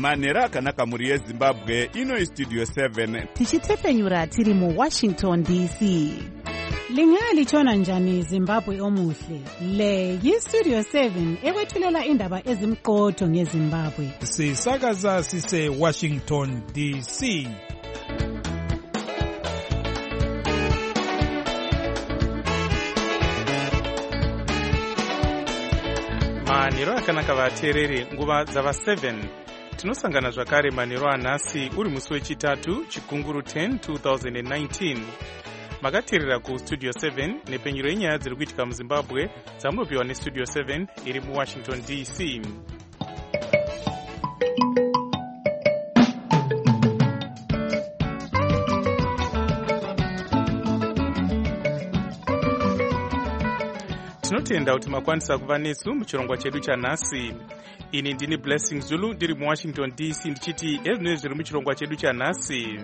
manhero akanaka mhuri yezimbabwe. Ino Studio 7 tichitepfenyura tiri muWashington DC. Lingalitshona njani Zimbabwe omuhle? Le yiStudio 7 ekwethulela indaba ezimqotho ngeZimbabwe. Sisakaza sise Washington DC. Manhero akanaka vateereri, nguva dzava 7. Tinosangana zvakare manhero anhasi uri musi wechitatu chikunguru 10 2019. Makateerera kuStudio 7 nepenyero yenyaya dziri kuitika muZimbabwe dzamunopiwa neStudio 7 iri muWashington DC. Tinotenda kuti makwanisa kuva nesu muchirongwa chedu chanhasi. Ini ndini Blessing Zulu ndiri muWashington DC ndichiti ezvinenge zviri muchirongwa chedu chanhasi.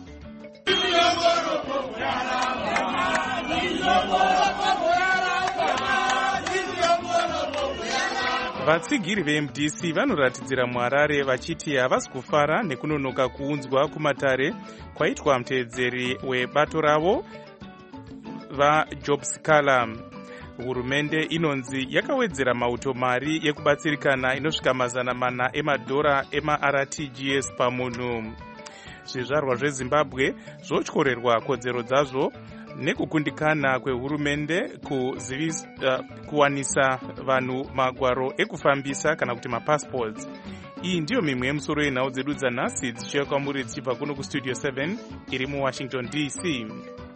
Vatsigiri veMDC vanoratidzira muHarare vachiti havasi kufara nekunonoka kuunzwa kumatare kwaitwa muteedzeri webato ravo vaJob Sikala. Hurumende inonzi yakawedzera mautomari yekubatsirikana inosvika mazana emadhora ema-RTGS pamunhu. Zvizvarwa zveZimbabwe zvotyorerwa kodzero dzazvo nekukundikana kwehurumende kuwanisa vanhu magwaro ekufambisa kana kuti mapassports. Iyi ndiyo mimwe yemusoro yenhau dzedu dzanhasi dzichiuya kwamuri dzichibva kuno kuStudio 7 iri muWashington DC.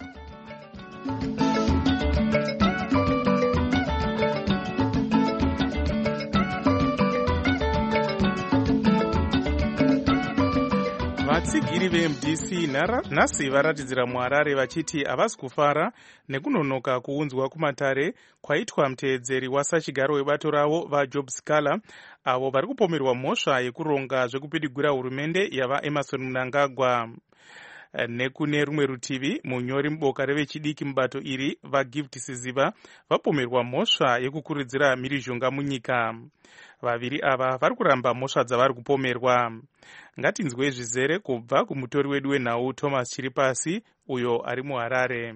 Vatsigiri veMDC nhasi varatidzira muHarare vachiti havasi kufara nekunonoka kuunzwa kumatare kwaitwa muteedzeri wasachigaro webato ravo vaJob Sikala, avo vari kupomerwa mhosva yekuronga zvekupidigura hurumende yava Emmerson Mnangagwa. Nekune rumwe rutivi, munyori muboka revechidiki mubato iri vaGift Siziva vapomerwa mhosva yekukurudzira mhirizhonga munyika. Vaviri ava vari kuramba mhosva dzavari kupomerwa. Ngatinzwe zvizere kubva kumutori wedu wenhau Thomas Chiripasi uyo ari muHarare.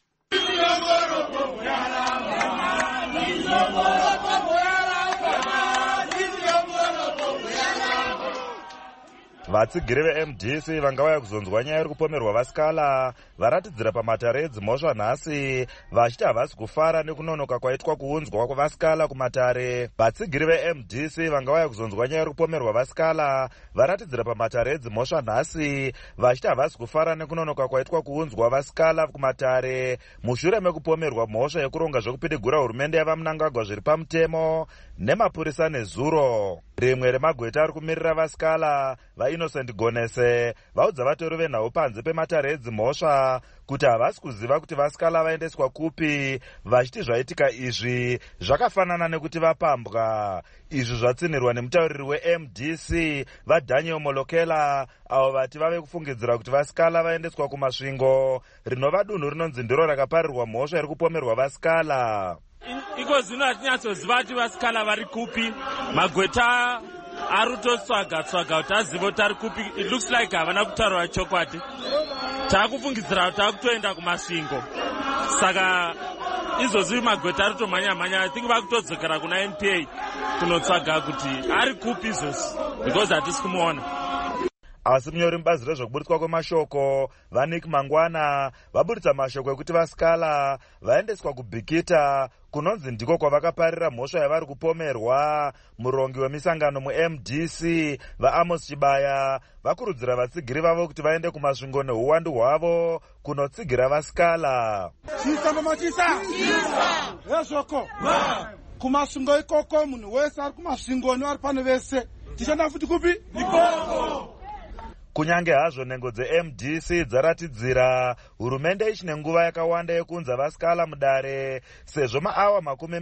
Vatsigiri veMDC vangauya kuzonzwa nyaya yekupomerwa vaSikala varatidzira pamatare edzimhosva nhasi vachiti havasi kufara nekunonoka kwaitwa kuunzwa kwavaSikala kumatare. Vatsigiri veMDC vangauya kuzonzwa nyaya yekupomerwa vaSikala varatidzira pamatare edzimhosva nhasi vachiti havasi kufara nekunonoka kwaitwa kuunzwa vaSikala kumatare mushure mekupomerwa mhosva yekuronga zvekupidigura hurumende yava Mnangagwa zviri pamutemo nemapurisa nezuro. Rimwe remagweta ari kumirira vaSikala vaInnocent Gonese vaudza vatori venhau panze pematare edzimhosva kuti havasi kuziva kuti vaSikala vaendeswa kupi, vachiti zvaitika izvi zvakafanana nekuti vapambwa. Izvi zvatsinirwa nemutauriri weMDC vaDaniel Molokela avo vati vave kufungidzira kuti vaSikala vaendeswa kumasvingo rinova dunhu rinonzi ndiro rakaparirwa mhosva iri kupomerwa vaSikala. Iko zvino hatinyasoziva kuti vaSikala vari kupi, magweta ari kutotsvaga kuti azive kuti ari kupi. It looks like havana kutaura chokwadi. Taakufungidzira kuti akutoenda kumasvingo, saka izvozvi magweta ari kutomhanya-mhanya. I think vakutodzokera kuna NPA kunotsvaga kuti ari kupi izvozvi, because hatisi kumuona. Asi munyori mubazi rezvekuburitswa kwemashoko vaNick Mangwana vaburitsa mashoko ekuti vaSikala vaendeswa kubhikita kunonzi ndiko kwavakaparira mhosva yavari kupomerwa. Murongi wemisangano muMDC vaAmos Chibaya vakurudzira vatsigiri vavo kuti vaende kumasvingo neuwandu hwavo kunotsigira vaSikala. Yazvoko kumasvingo ikoko munhu wese ari kumasvingo nevari pano vese tichanda futi kupi ikoko. Kunyange hazvo nhengo dzeMDC dzaratidzira hurumende ichine nguva yakawanda yekunza vasikala mudare, sezvo maawa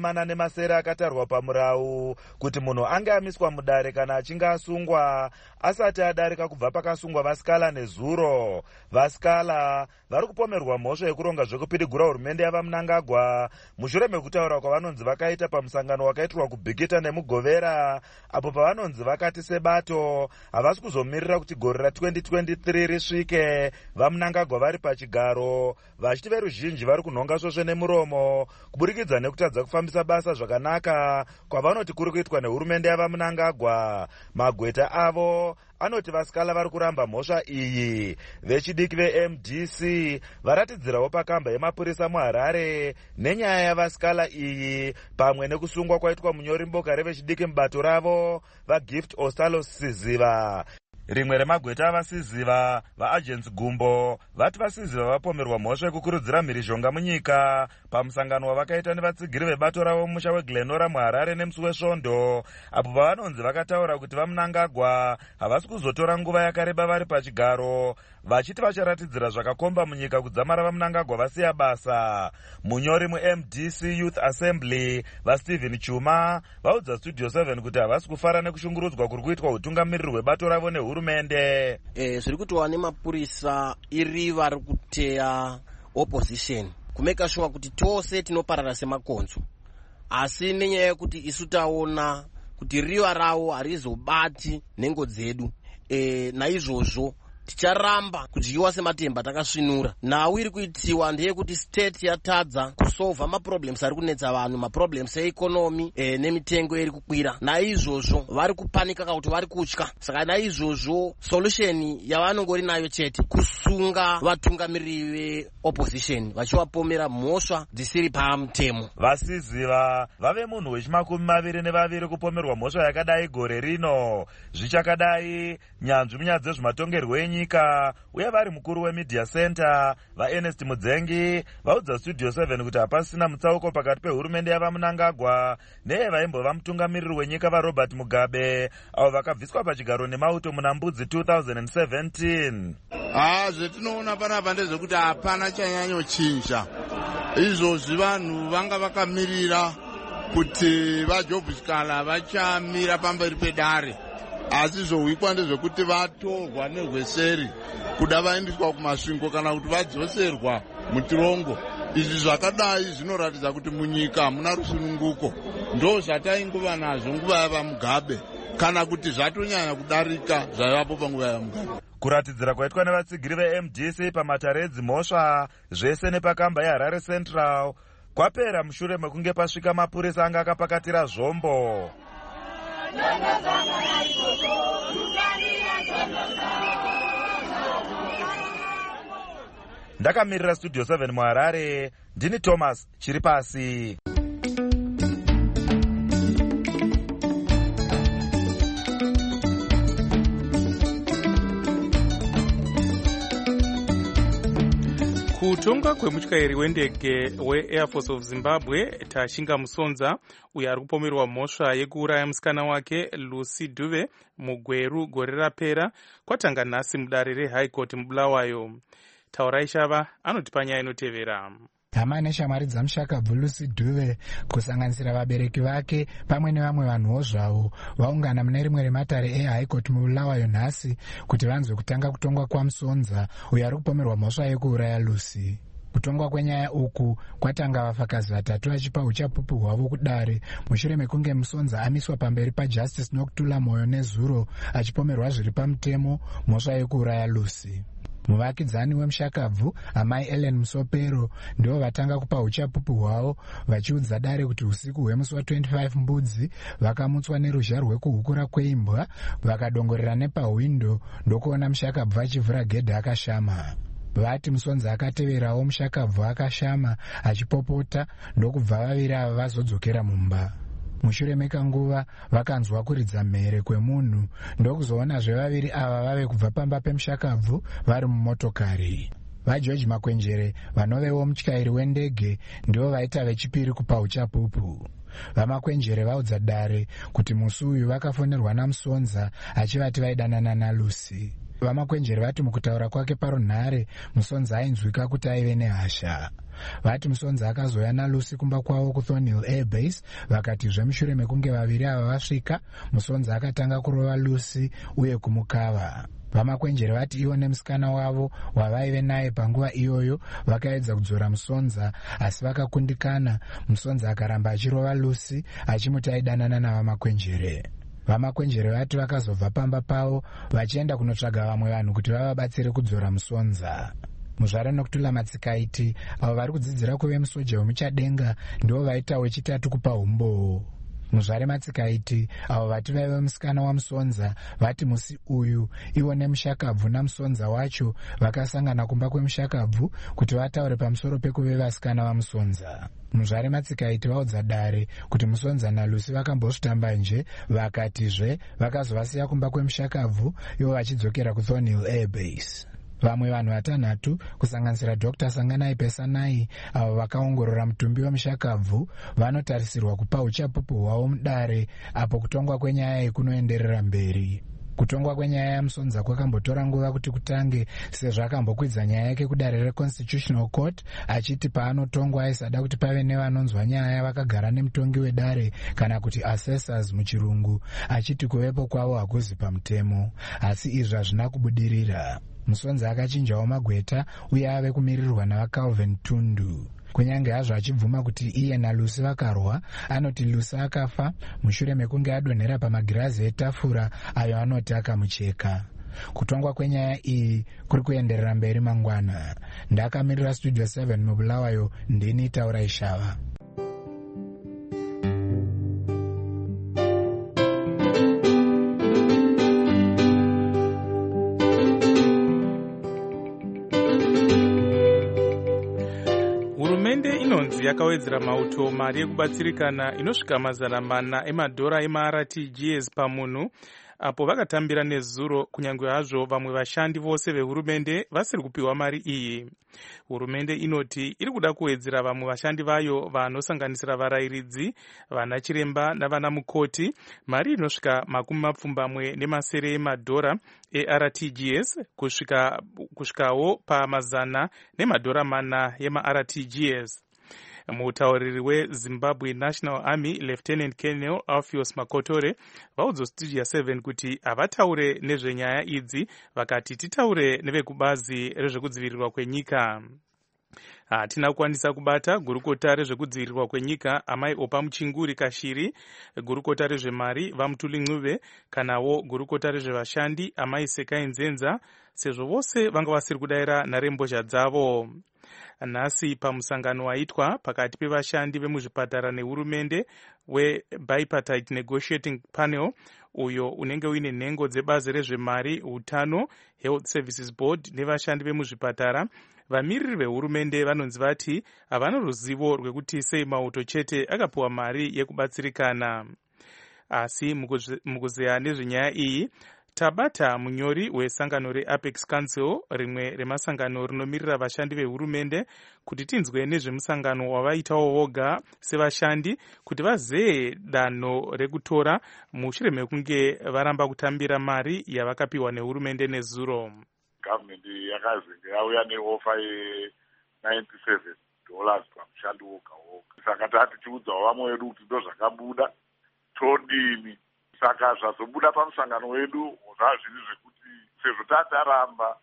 40 akatarwa pamurau kuti munhu ange amiswa mudare kana achinge asungwa asati adarika kubva pakasungwa vasikala nezuro. Vasikala vari kupomerwa mhosva yekuronga zvekupidigura hurumende yavaMnangagwa mushure mekutaura kwavanonzi vakaita pamusangano wakaitirwa kuBhikita nemuGovera, apo pavanonzi vakati sebato havasi kuzomirira kuti gore ra2023 risvike vaMnangagwa vari pachigaro, vachiti veruzhinji vari kunhonga svosve nemuromo kuburikidza nekutadza kufambisa basa zvakanaka kwavanoti kuri kuitwa nehurumende yavaMnangagwa. Magweta avo anoti vasikala vari kuramba mhosva iyi. Vechidiki veMDC varatidzirawo pakamba yemapurisa muHarare nenyaya yavasikala iyi pamwe nekusungwa kwaitwa munyori mboka revechidiki mubato ravo vaGift Ostalo Siziva. Rimwe remagweta avasiziva vaAgency Gumbo vati vasiziva vapomerwa mhosva yekukurudzira mhirizhonga munyika pamusangano wavakaita nevatsigiri vebato ravo mumusha weGlenora muHarare nemusi wesvondo, apo pavanonzi vakataura kuti vaMnangagwa havasi kuzotora nguva yakareba vari pachigaro, vachiti vacharatidzira zvakakomba munyika kudzamara vaMnangagwa vasiya basa. Munyori muMDC Youth Assembly vaStephen Chuma vaudza Studio 7 kuti havasi kufara nekushungurudzwa kuri kuitwa utungamiriri hwebato ravo nehurumende. Zviri kutiwa nemapurisa iri vari kuteya opposition kumeka sure kuti tose tinoparara semakonzo, asi nenyaya yekuti isu taona kuti riva ravo harizobati nhengo dzedu, naizvozvo ticharamba kudyiwa sematemba takasvinura. Nhau iri kuitiwa ndeyekuti state yatadza kusolva maproblems ari kunetsa vanhu, maproblems economy nemitengo iri kukwira. Naizvozvo vari kupanika kuti vari kutya. Saka naizvozvo solution yavanongori nayo chete kusunga vatungamiriri veopposition vachivapomera mhosva dzisiri pamutemo. Vasiziva vave munhu wechi22 kupomerwa mhosva yakadai gore rino. Zvichakadai nyanzvi munyaya dzezvematongerwo enyika uye vari mukuru wemedia center vaErnest Mudzengi vaudza Studio 7 kuti hapasina mutsauko pakati pehurumende yavaMnangagwa nevaimbova mutungamiriri wenyika vaRobert Mugabe avo vakabviswa pachigaro nemauto muna Mbudzi 2017. Zvetinoona panapa ndezvekuti hapana chanyanyochinja. Izvozvi vanhu vanga vakamirira kuti vaJobsikala vachamira pamberi pedare, asi zvohwikwa ndezvekuti vatorwa nerweseri kuda vaendeswa kumasvingo kana kuti vadzoserwa mutirongo. Izvi zvakadai zvinoratidza kuti munyika hamuna rusununguko. Ndo zvataingova nazvo nguva yavaMugabe, kana kuti zvatonyanya kudarika zvaivapo panguva yavaMugabe. Kuratidzira kwaitwa nevatsigiri veMDC pamatare edzimhosva zvese nepakamba yeHarare Central kwapera mushure mekunge pasvika mapurisa anga akapakatira zvombo. Ndakamirira Studio 7 muHarare, ndini Thomas Chiripasi. Kutonga kwemutyairi wendege weAir Force of Zimbabwe Tashinga Musonza uyo ari kupomerwa mhosva yekuuraya musikana wake Lucy Dube mugweru gore rapera kwatanga nhasi mudare reHigh Court muBulawayo. Taurai Shava anotipa nyaya inotevera. Hama neshamwari dzamushakabvu Lucy Dube kusanganisira vabereki vake pamwe nevamwe vanhuwo zvavo vaungana mune rimwe rematare eHigh Court muBulawayo nhasi kuti vanzwe kutanga kutongwa kwaMusonza uyo ari kupomerwa mhosva yekuuraya Lucy. Kutongwa kwenyaya uku kwatanga vafakazi vatatu vachipa uchapupu hwavo kudare mushure mekunge Musonza amiswa pamberi paJustice Nokutula Moyo nezuro achipomerwa zviri pamutemo mhosva yekuuraya Lucy. Muvakidzani wemushakabvu amai Ellen Musopero ndivo vatanga kupa uchapupu hwavo vachiudza dare kuti usiku hwemusi wa25 Mbudzi vakamutswa neruzha rwekuhukura kweimbwa vakadongorera nepahwindo ndokuona mushakabvu achivhura gedha akashama. Vati Musonza akateverawo mushakabvu akashama achipopota ndokubva vaviri ava vazodzokera mumba. Mushure mekanguva vakanzwa kuridza mhere kwemunhu ndokuzoona zvevaviri ava vave kubva pamba pemushakabvu vari mumotokari. VaGeorge Makwenjere vanovewo mutyairi wendege ndivo vaita vechipiri kupa uchapupu. VaMakwenjere vaudza dare kuti musi uyu vakafonerwa naMusonza achivati vaidanana naLucy. Vamakwenjere vati mukutaura kwake parunhare Musonza ainzwika kuti aive nehasha. Vati Musonza akazoya naLucy kumba kwavo kuThornhill Air Base. Vakatizve mushure mekunge vaviri ava vasvika, Musonza akatanga kurova Lucy uye kumukava. Vamakwenjere vati ivo nemusikana wavo wavaive naye panguva iyoyo vakaedza kudzora Musonza, asi vakakundikana. Musonza akaramba achirova Lucy achimuti aidanana navamakwenjere. Vamakwenjere vati vakazobva pamba pavo vachienda kunotsvaga vamwe vanhu kuti vavabatsire kudzora Musonza. Muzvare Nokutula Matsikaiti, avo vari kudzidzira kuve musoja wemuchadenga, ndivo vaitawo chitatu kupa umbowo. Muzvare Matsikaiti, avo vati vaive musikana waMusonza, vati musi uyu ivo nemushakabvu namusonza wacho vakasangana kumba kwemushakabvu kuti vataure pamusoro pekuve vasikana vaMusonza. Muzvare Matsikaiti vaudza Dare kuti Musonza naLucy vakambosvitamba nje, vakatizve vakazovasiya kumba kwemushakabvu ivo vachidzokera kuThornhill Air Base. Vamwe vanhu vatanhatu kusanganisira Dr. Sanganai Pesanai, avo vakaongorora mutumbi wemushakabvu, vanotarisirwa kupa uchapupu hwavo mudare apo kutongwa kwenyaya ikunoenderera mberi. Kutongwa kwenyaya yaMusonza kwakambotora nguva kuti kutange, sezvo akambokwidza nyaya yake kudare reConstitutional Court achiti paanotongwa aisada kuti pave nevanonzwa nyaya vakagara nemutongi wedare kana kuti assessors muchirungu, achiti kuvepo kwavo hakuzi pamutemo, asi izvi hazvina kubudirira. Musonza akachinjawo magweta uye ave kumirirwa navaCalvin Tundu. Kunyange hazvo achibvuma kuti iye naLucy vakarwa, anoti Lucy akafa mushure mekunge adonhera pamagirazi etafura ayo anoti akamucheka. Kutongwa kwenyaya iyi kuri kuenderera mberi mangwana. Ndakamirira Studio 7 muBulawayo, ndini Taura Ishava. yakawedzera mauto mari yekubatsirikana inosvika $400 emaRTGS pamunhu, apo vakatambira nezuro, kunyange hazvo vamwe vashandi vose vehurumende vasiri kupiwa mari iyi. Hurumende inoti iri kuda kuwedzera vamwe vashandi vayo vanosanganisira varayiridzi, vana chiremba navana mukoti mari inosvika $200 eRTGS kusvikawo $400 emaRTGS. Mutauriri weZimbabwe National Army Lieutenant Colonel Alpheus Makotore vaudza Studio 7 kuti havataure nezvenyaya idzi, vakati titaure nevekubazi rezvekudzivirirwa kwenyika. Hatina kukwanisa kubata gurukota rezvekudzivirirwa kwenyika Amai Opa Muchinguri Kashiri, gurukota rezvemari Vamutuli Ncube, kanawo gurukota rezvevashandi Amai Sekai Nzenza, sezvo vose vanga vasiri kudayira nharembozha dzavo. Nhasi pamusangano waitwa pakati pevashandi vemuzvipatara nehurumende weBipartite Negotiating Panel, uyo unenge uine nhengo dzebazi rezvemari, hutano, Health Services Board nevashandi vemuzvipatara, vamiriri vehurumende vanonzi vati havana ruzivo rwekuti sei mauto chete akapiwa mari yekubatsirikana. Asi mukuzeya nezvenyaya iyi, tabata munyori wesangano reApex Council, rimwe remasangano rinomirira vashandi vehurumende, kuti tinzwe nezvemusangano wavaitawo voga sevashandi kuti vazeye danho rekutora mushure mekunge varamba kutambira mari yavakapiwa nehurumende nezuro. Gavumenti yakazenge yauya neofa ye$97 pamushandi woga woga. Saka tatichiudzawo vamwe vedu kuti ndo zvakabuda, todini? Saka zvazobuda pamusangano wedu zvazviri zvekuti sezvo tataramba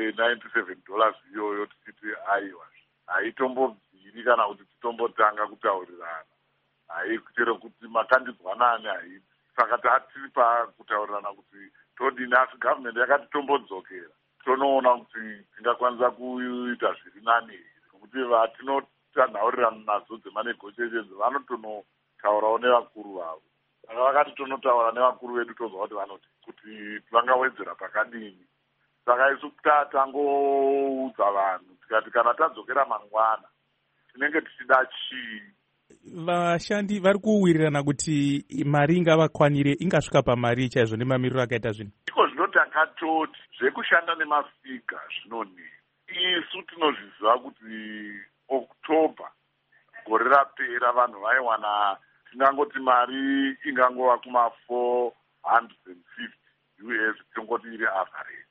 $97 iyoyo, tichiti aiwa haitombobviri kana kuti titombotanga kutaurirana, haikuitire kuti makandidzwanani haiti. Saka tatiri pakutaurirana kuti todini, asi gavumenti yakati tombodzokera tonoona kuti tingakwanisa kuita zviri nani here, kuti vatinotanhaurirana nadzo dzemanegotiations vanotonotaurawo nevakuru vavo. Saka vakati tonotaura nevakuru vedu tozwa kuti vanoti kuti vangawedzera pakadini. Saka isu tatangoudza vanhu tikati kana tadzokera mangwana tinenge tichida chii. Vashandi vari kuwirirana kuti mari ingavakwanire ingasvika pamari chaizvo nemamiriro akaita zvino. Iko zvinotakatoti zvekushanda nemafika zvinonei. Isu tinozviziva kuti Oktoba gore rapera vanhu vaiwana tingangoti mari ingangova kuma $450 tongoti iri average.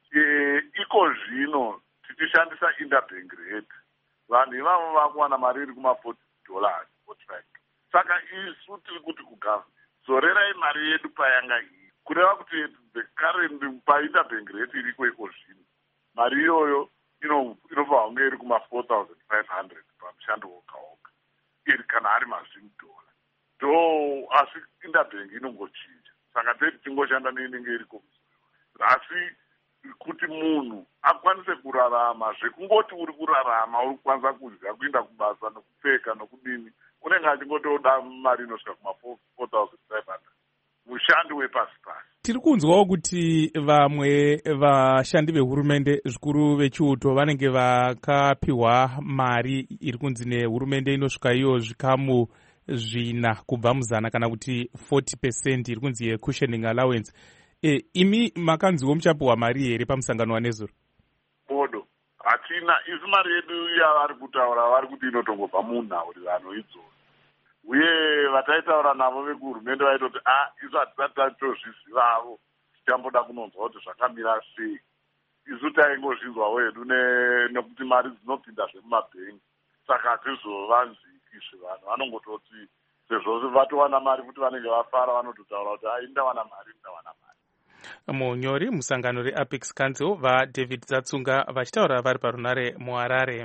iko zvino tichishandisa interbank rate vanhu ivavo vakuwana mari iri kuma$40 45. Saka isu tiri kuti kugovernment zorerai mari yedu payanga iyi, kureva kuti the current painterbank rate iriko iko zvino mari iyoyo inobva kunge iri kuma$4,500 pamushando woga iri kana ari mazvimudola do asi interbank inongochinja. Saka teti tingoshanda neinenge iriko asi kuti munhu akwanise kurarama zvekungoti uri kurarama uri kukwanisa kudya kuenda kubasa nokupfeka nokudini unenge achingotoda mari inosvika kuma$4,500 mushandi wepasi pasi. Tiri kunzwawo kuti vamwe vashandi vehurumende zvikuru vechiuto vanenge vakapiwa mari iri kunzi nehurumende inosvika iyo zvikamu 4 kubva muzana kana kuti 40% iri kunzi yecushioning allowance. Imi makanziwo muchapiwa mari here pamusangano waNezuro? Bodo hatina, isu mari yedu yavari kutaura vari kuti inotongobva munhaurirano idzodzo, uye vataitaura navo vekuhurumende vaitoti isu hatisati tatozvizivavo tichamboda kunonzwa kuti zvakamira sei. Isu taingozvinzwawo hedu nekuti mari dzinopinda zvemumabhengi, saka hatizovanzwikizve. Vanhu vanongototi sezvo vatowana mari kuti vanenge vafara vanototaura kuti ndawana mari. Munyori musangano reApex Council vaDavid Zatsunga vachitaura vari parunare muHarare.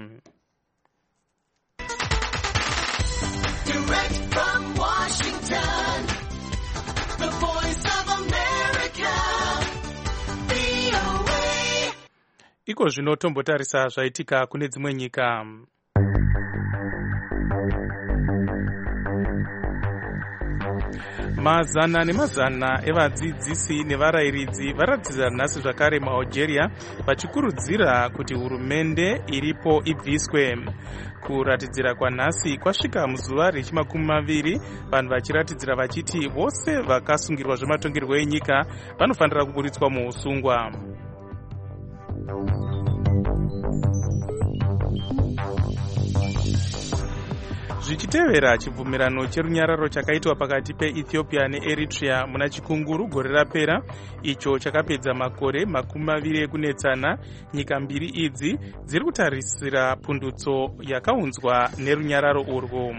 Iko zvino tombotarisa zvaitika kune dzimwe nyika. Mazana nemazana evadzidzisi nevarayiridzi varatidza nhasi zvakare muAlgeria vachikurudzira kuti hurumende iripo ibviswe. Kuratidzira kwanhasi kwasvika muzuva rechi20 vanhu vachiratidzira vachiti vose vakasungirwa zvematongerwo enyika vanofanira kuburitswa muusungwa. Zvichitevera chibvumirano cherunyararo chakaitwa pakati peEthiopia neEritrea muna chikunguru gore rapera, icho chakapedza makore 20 ekunetsana, nyika mbiri idzi dziri kutarisira pundutso yakaunzwa nerunyararo urwu.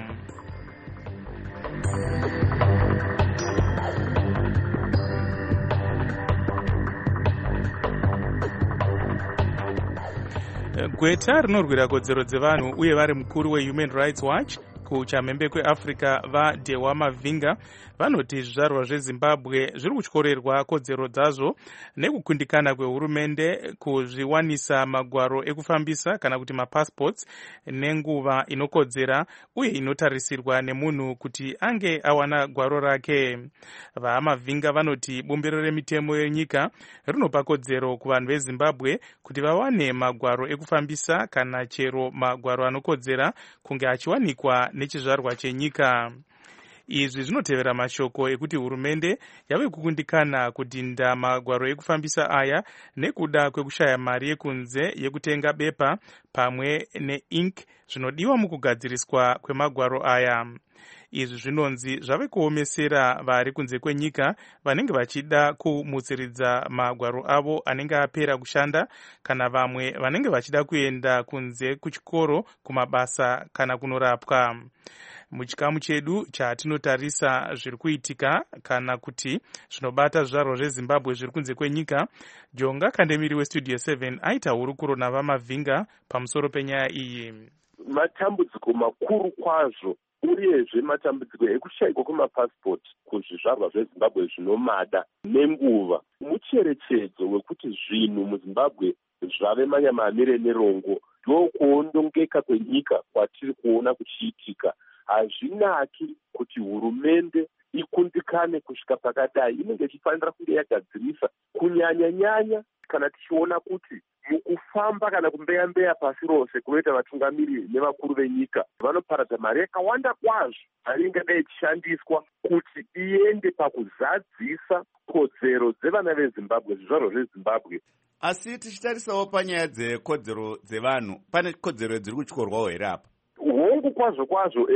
Gweta rinorwira kodzero dzevanhu uye vari mukuru weHuman Rights Watch kuchamhembe kweAfrica vaDewa Mavinga vanoti zvizvarwa zveZimbabwe zviri kutyorerwa kodzero dzazvo nekukundikana kwehurumende kuzviwanisa magwaro ekufambisa kana kuti mapassports nenguva inokodzera uye inotarisirwa nemunhu kuti ange awana gwaro rake. VaMavinga vanoti bumbiro remitemo yenyika rinopa kodzero kuvanhu veZimbabwe kuti vawane magwaro ekufambisa kana chero magwaro anokodzera kunge achiwanikwa nechizvarwa chenyika. Izvi zvinotevera mashoko ekuti hurumende yave kukundikana kudhinda magwaro ekufambisa aya nekuda kwekushaya mari yekunze yekutenga bepa pamwe neink zvinodiwa mukugadziriswa kwemagwaro aya. Izvi zvinonzi zvave kuomesera vari kunze kwenyika vanenge vachida kumutsiridza magwaro avo anenge apera kushanda kana vamwe vanenge vachida kuenda kunze kuchikoro, kumabasa kana kunorapwa. Muchikamu chedu chatinotarisa zviri kuitika kana kuti zvinobata zvizvarwa zveZimbabwe zviri kunze kwenyika, Jonga Kandemiri weStudio 7 aita hurukuro navaMavinga pamusoro penyaya iyi. Matambudziko makuru kwazvo uyezve matambudziko ekushayikwa kwemapasipoti kuzvizvarwa zveZimbabwe zvinomada nenguva, mucherechedzo wekuti zvinhu muZimbabwe zvave manyamamire nerongo, ndokuondongeka kwenyika kwatiri kuona kuchiitika. Hazvinaki kuti hurumende ikundikane kusvika pakadai. Inenge ichifanira kunge yagadzirisa kunyanya-nyanya kana tichiona kuti mukufamba kana kumbeya-mbeya pasi rose kunoita vatungamiri nevakuru venyika vanoparadza mari yakawanda kwazvo, mari ingadai ichishandiswa kuti iende pakuzadzisa kodzero dzevana veZimbabwe, zvizvarwa zveZimbabwe. Asi tichitarisawo panyaya dzekodzero dzevanhu, pane kodzero dziri kutyorwawo here apa? Hongu kwazvo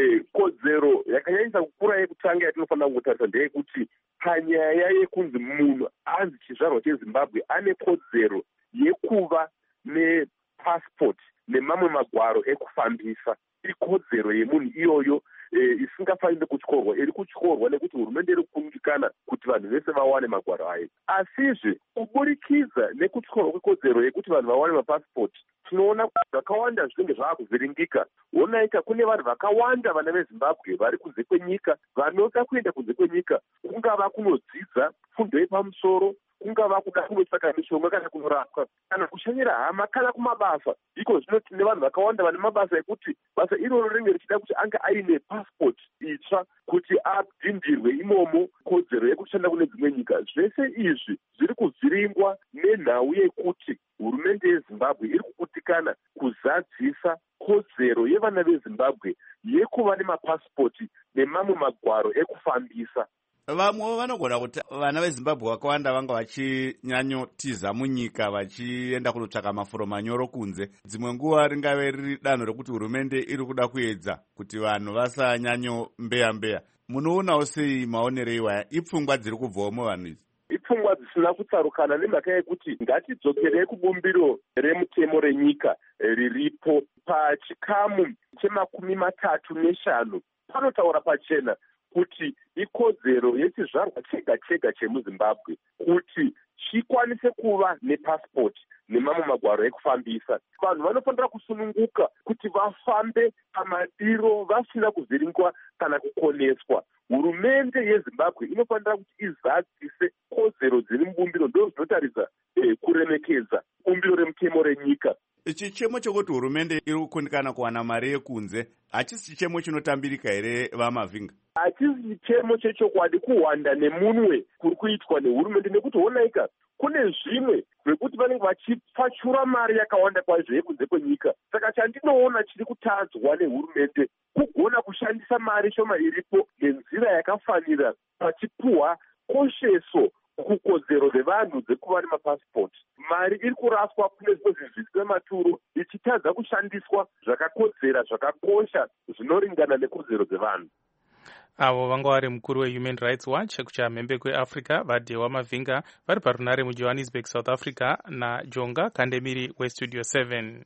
kodzero yakanyanyisa kukura yekutanga yatinofanira kungotarisa ndeyekuti panyaya yekunzi munhu anzi chizvarwa cheZimbabwe ane kodzero yekuva nepasipoti nemamwe magwaro ekufambisa ikodzero yemunhu iyoyo isingafaniri kutyorwa, iri kutyorwa nekuti hurumende iri kukundikana kuti vanhu vese vawane magwaro ayo. Asizve kuburikidza nekutyorwa kwekodzero yekuti vanhu vawane mapasipoti, tinoona kuti zvakawanda zvinenge zvakuvhiringika. Onaika kune vanhu vakawanda vana veZimbabwe vari kunze kwenyika, vanoda kuenda kunze kwenyika, kungava kunodzidza fundo yepamusoro, kungava kuda kunotsvaka mishonga kana kunorapwa kana kushanyira hama kana kumabasa. Iko zvino tine vanhu vakawanda vane mabasa ekuti basa iroro rinenge richida kuti anga aine pasipoti itsva kuti adhindirwe imomo kodzero yekushanda kune dzimwe nyika. Zvese izvi zviri kuvhiringwa nenhau yekuti hurumende yeZimbabwe iri kukutikana kuzadzisa kodzero yevana veZimbabwe yekuva nemapasipoti nemamwe magwaro ekufambisa. Vamwe vanogona kuti vana veZimbabwe vakawanda vanga vachinyanyotiza munyika vachienda kunotsvaka mafuro manyoro kunze. Dzimwe nguva ringave riri danho rekuti hurumende iri kuda kuedza kuti vanhu vasanyanyo mbeya. Munoonawo sei maonero iwaya? Ipfungwa dziri kubvawo muvanhu idzi? Ipfungwa dzisina kutsarukana nemhaka yekuti ngatidzokerei kubumbiro remutemo renyika riripo pachikamu che35 panotaura pachena kuti ikodzero yechizvarwa chega chega chemuZimbabwe kuti chikwanise kuva nepasipoti nemamwe magwaro ekufambisa. Vanhu vanofanira kusununguka kuti vafambe pamadiro vasina kuvhiringwa kana kukoneswa. Hurumende yeZimbabwe inofanira kuti izadzise kodzero dziri mubumbiro, ndo zvinotaridza kuremekedza bumbiro remutemo renyika. Chichemo chokuti hurumende iri kukundikana kuwana mari yekunze hachisi chichemo chinotambirika here vaMavhinga? Hachisi chichemo chechokwadi kuwanda nemunwe kuri kuitwa nehurumende, nekuti onaika kune zvimwe zvekuti vanenge vachipfachura mari yakawanda kwazvo yekunze kwenyika. Saka chandinoona chiri kutadzwa nehurumende kugona kushandisa mari shoma iripo nenzira yakafanira pachipuhwa kosheso kukodzero dzevanhu dzekuva nemapasipoti. Mari iri kuraswa kune zvimwe zvidzidzo maturo ichitadza kushandiswa zvakakodzera zvakakosha zvinoringana nekodzero dzevanhu. Avo vanga vari mukuru weHuman Rights Watch kuchamhembe kweAfrica vaDhewa Mavhinga vari parunare muJohannesburg, South Africa, naJonga Kandemiri weStudio 7.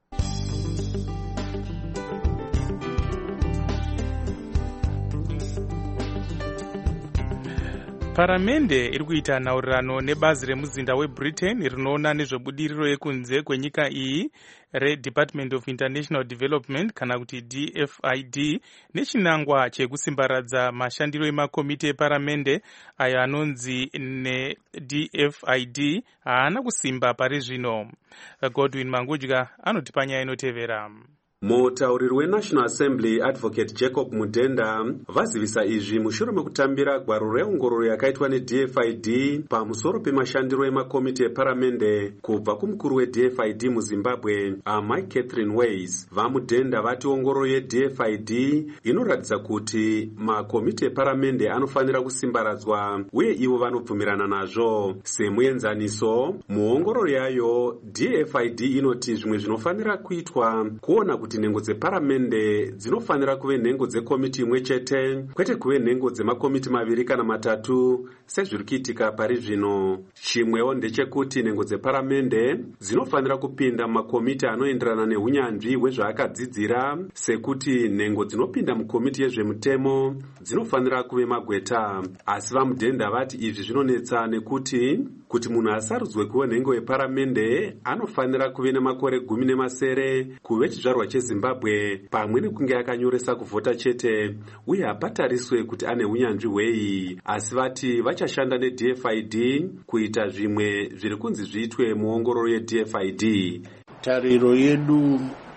Paramende iri kuita nhaurirano nebazi remuzinda weBritain rinoona nezvebudiriro yekunze kwenyika iyi reDepartment of International Development kana kuti DFID nechinangwa chekusimbaradza mashandiro emakomiti eparamende ayo anonzi neDFID haana kusimba pari zvino. Godwin Mangudya anoti panyaya inotevera. Mutauriri weNational Assembly Advocate Jacob Mudenda vazivisa izvi mushure mekutambira gwaro reongororo yakaitwa neDFID pamusoro pemashandiro emakomiti eparamende kubva kumukuru weDFID muZimbabwe Mike Catherine Ways. VaMudenda vati ongororo yeDFID inoratidza kuti makomiti eparamende anofanira kusimbaradzwa uye ivo vanobvumirana nazvo. Semuenzaniso, muongororo yayo DFID inoti zvimwe zvinofanira kuitwa kuona kuti nhengo dzeparamende dzinofanira kuve nhengo dzekomiti imwe chete, kwete kuve nhengo dzemakomiti 2 kana 3 sezviri kuitika pari zvino. Chimwewo ndechekuti nhengo dzeparamende dzinofanira kupinda mumakomiti anoenderana neunyanzvi hwezvaakadzidzira, sekuti nhengo dzinopinda mukomiti yezvemutemo dzinofanira kuve magweta. Asi vaMudenda vati izvi zvinonetsa nekuti kuti munhu asarudzwe kuve nhengo yeparamende anofanira kuve nemakore 18 kuve chizvarwa cheZimbabwe pamwe nekunge akanyoresa kuvhota chete uye hapatariswe kuti ane unyanzvi hwei. Asi vati vachashanda neDFID kuita zvimwe zviri kunzi zviitwe muongororo yeDFID. Tariro yedu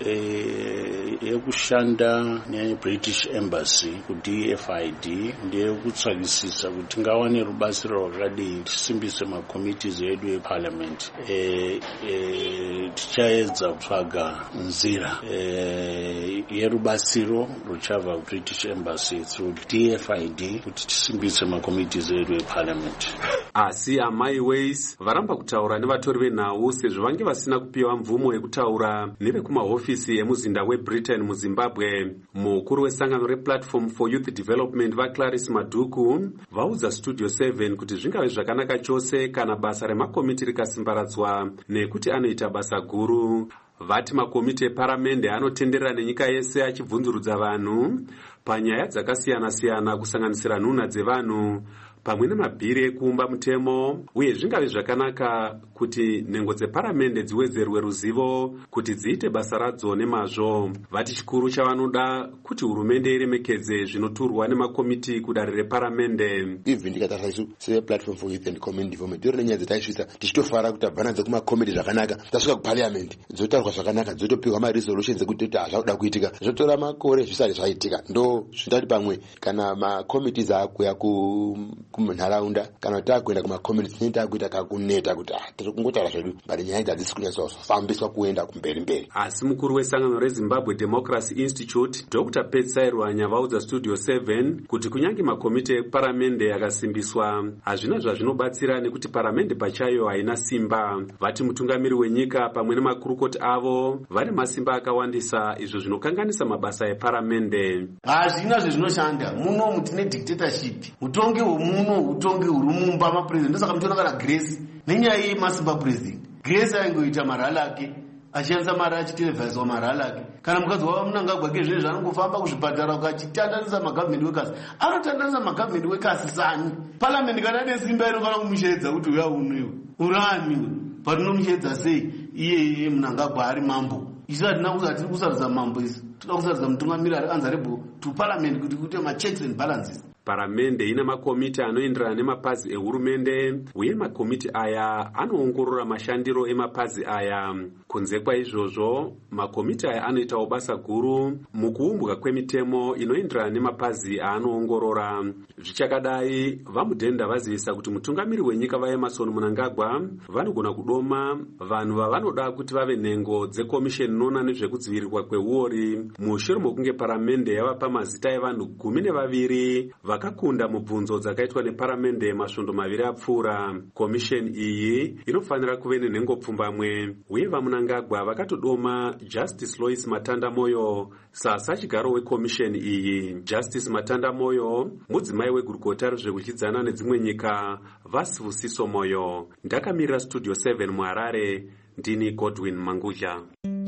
yekushanda neBritish Embassy kuDFID ndeyekutsvakisisa kuti tingawane rubatsiro rwakadii tisimbise makomitiz edu eParliament. Tichaedza kutsvaga nzira yerubatsiro ruchabva kuBritish Embassy through DFID kuti tisimbise makomitiz edu eParliament. Asi Amai Ways varamba kutaura nevatori venhau sezvo vange vasina kupiwa mvumo yekutaura nevekumahofisi mahofisi emuzinda webritain muzimbabwe. Mukuru wesangano replatform for youth development vaClarice Madhuku vaudza Studio 7 kuti zvingave zvakanaka chose kana basa remakomiti rikasimbaradzwa nekuti anoita basa guru. Vati makomiti eparamende anotenderera nenyika yese achibvunzurudza vanhu panyaya dzakasiyana-siyana kusanganisira nhunha dzevanhu pamwe nemabhiri ekuumba mutemo, uye zvingave zvakanaka kuti nhengo dzeparamende dziwedzerwe ruzivo kuti dziite basa radzo nemazvo. Vati chikuru chavanoda kuti hurumende iremekedze zvinoturwa nemakomiti kudare reparamende. Ivhindikata isu seplatform for youth and community development tori nenyaya dzataisvitsa tichitofara kuti tabva nadzo kumakomiti zvakanaka, tasvika kupariamendi dzotaurwa zvakanaka, dzotopiwa maresolutions ekuti zvakuda kuitika, zvotora makore zvisati zvaitika. Ndo zvitati pamwe kana makomiti akuya kumunharaunda kana kuti takuenda kumakomiti tinenge takuita kakuneta kuti tiri kungotaura zvedu bari nyaya idzi hadzisi kunyasofambiswa kuenda kumberi. Asi mukuru wesangano reZimbabwe Democracy Institute Dr. Petsai Rwanya vaudza Studio 7 kuti kunyange makomiti eparamende yakasimbiswa hazvina zvazvinobatsira nekuti paramende pachayo haina simba. Vati mutungamiri wenyika pamwe nemakurukoti avo vane masimba akawandisa, izvo zvinokanganisa mabasa eparamende. Hazvina zvezvinoshanda muno mutine dictatorship, utongi hwemuno utongi huri mumba mapresident. Ndosaka muchiona kana Grace nenyaya yemasimba president, Grace aingoita marhala ake achishandisa mari achitelevhaiswa marhala ake. Kana mukadzi wavo Mnangagwa zvinhu zvanongofamba kuzvipatara ukachitandanisa magovernment workers, anotandanisa magovernment workers sani. Parliament kana nesimba inofana kumushedza kuti uya unoiwe urani patinomushedza sei iye Mnangagwa ari mambo. Isu hatina kusati kusarudza mambo, isu toda kusarudza mutungamiri ari answerable to parliament kuti kuite ma-checks and balances. Paramende ina makomiti anoenderana nemapazi ehurumende, uye makomiti aya anoongorora mashandiro emapazi aya. Kunze kwaizvozvo, makomiti aya anoitawo basa guru mukuumbwa kwemitemo inoenderana nemapazi aanoongorora. Zvichakadai, vaMudhenda vazivisa kuti mutungamiri wenyika vaEmmerson Mnangagwa vanogona kudoma vanhu vavanoda kuti vave nhengo dzekomisheni inoona nezvekudzivirirwa kweuori mushure mokunge paramende yavapa mazita evanhu 12 vakakunda mubvunzo dzakaitwa neparamende masvondo 2 apfuura. Komisheni iyi inofanira kuve nenhengo pfumbamwe, uye vaMnangagwa vakatodoma Justice Lois Matanda Moyo sasachigaro wekomisheni iyi. Justice Matanda Moyo mudzimai wegurukota rezvekuchidzana nedzimwe nyika Vasivusiso Moyo. Ndakamirira Studio 7 muHarare, ndini Godwin Manguja.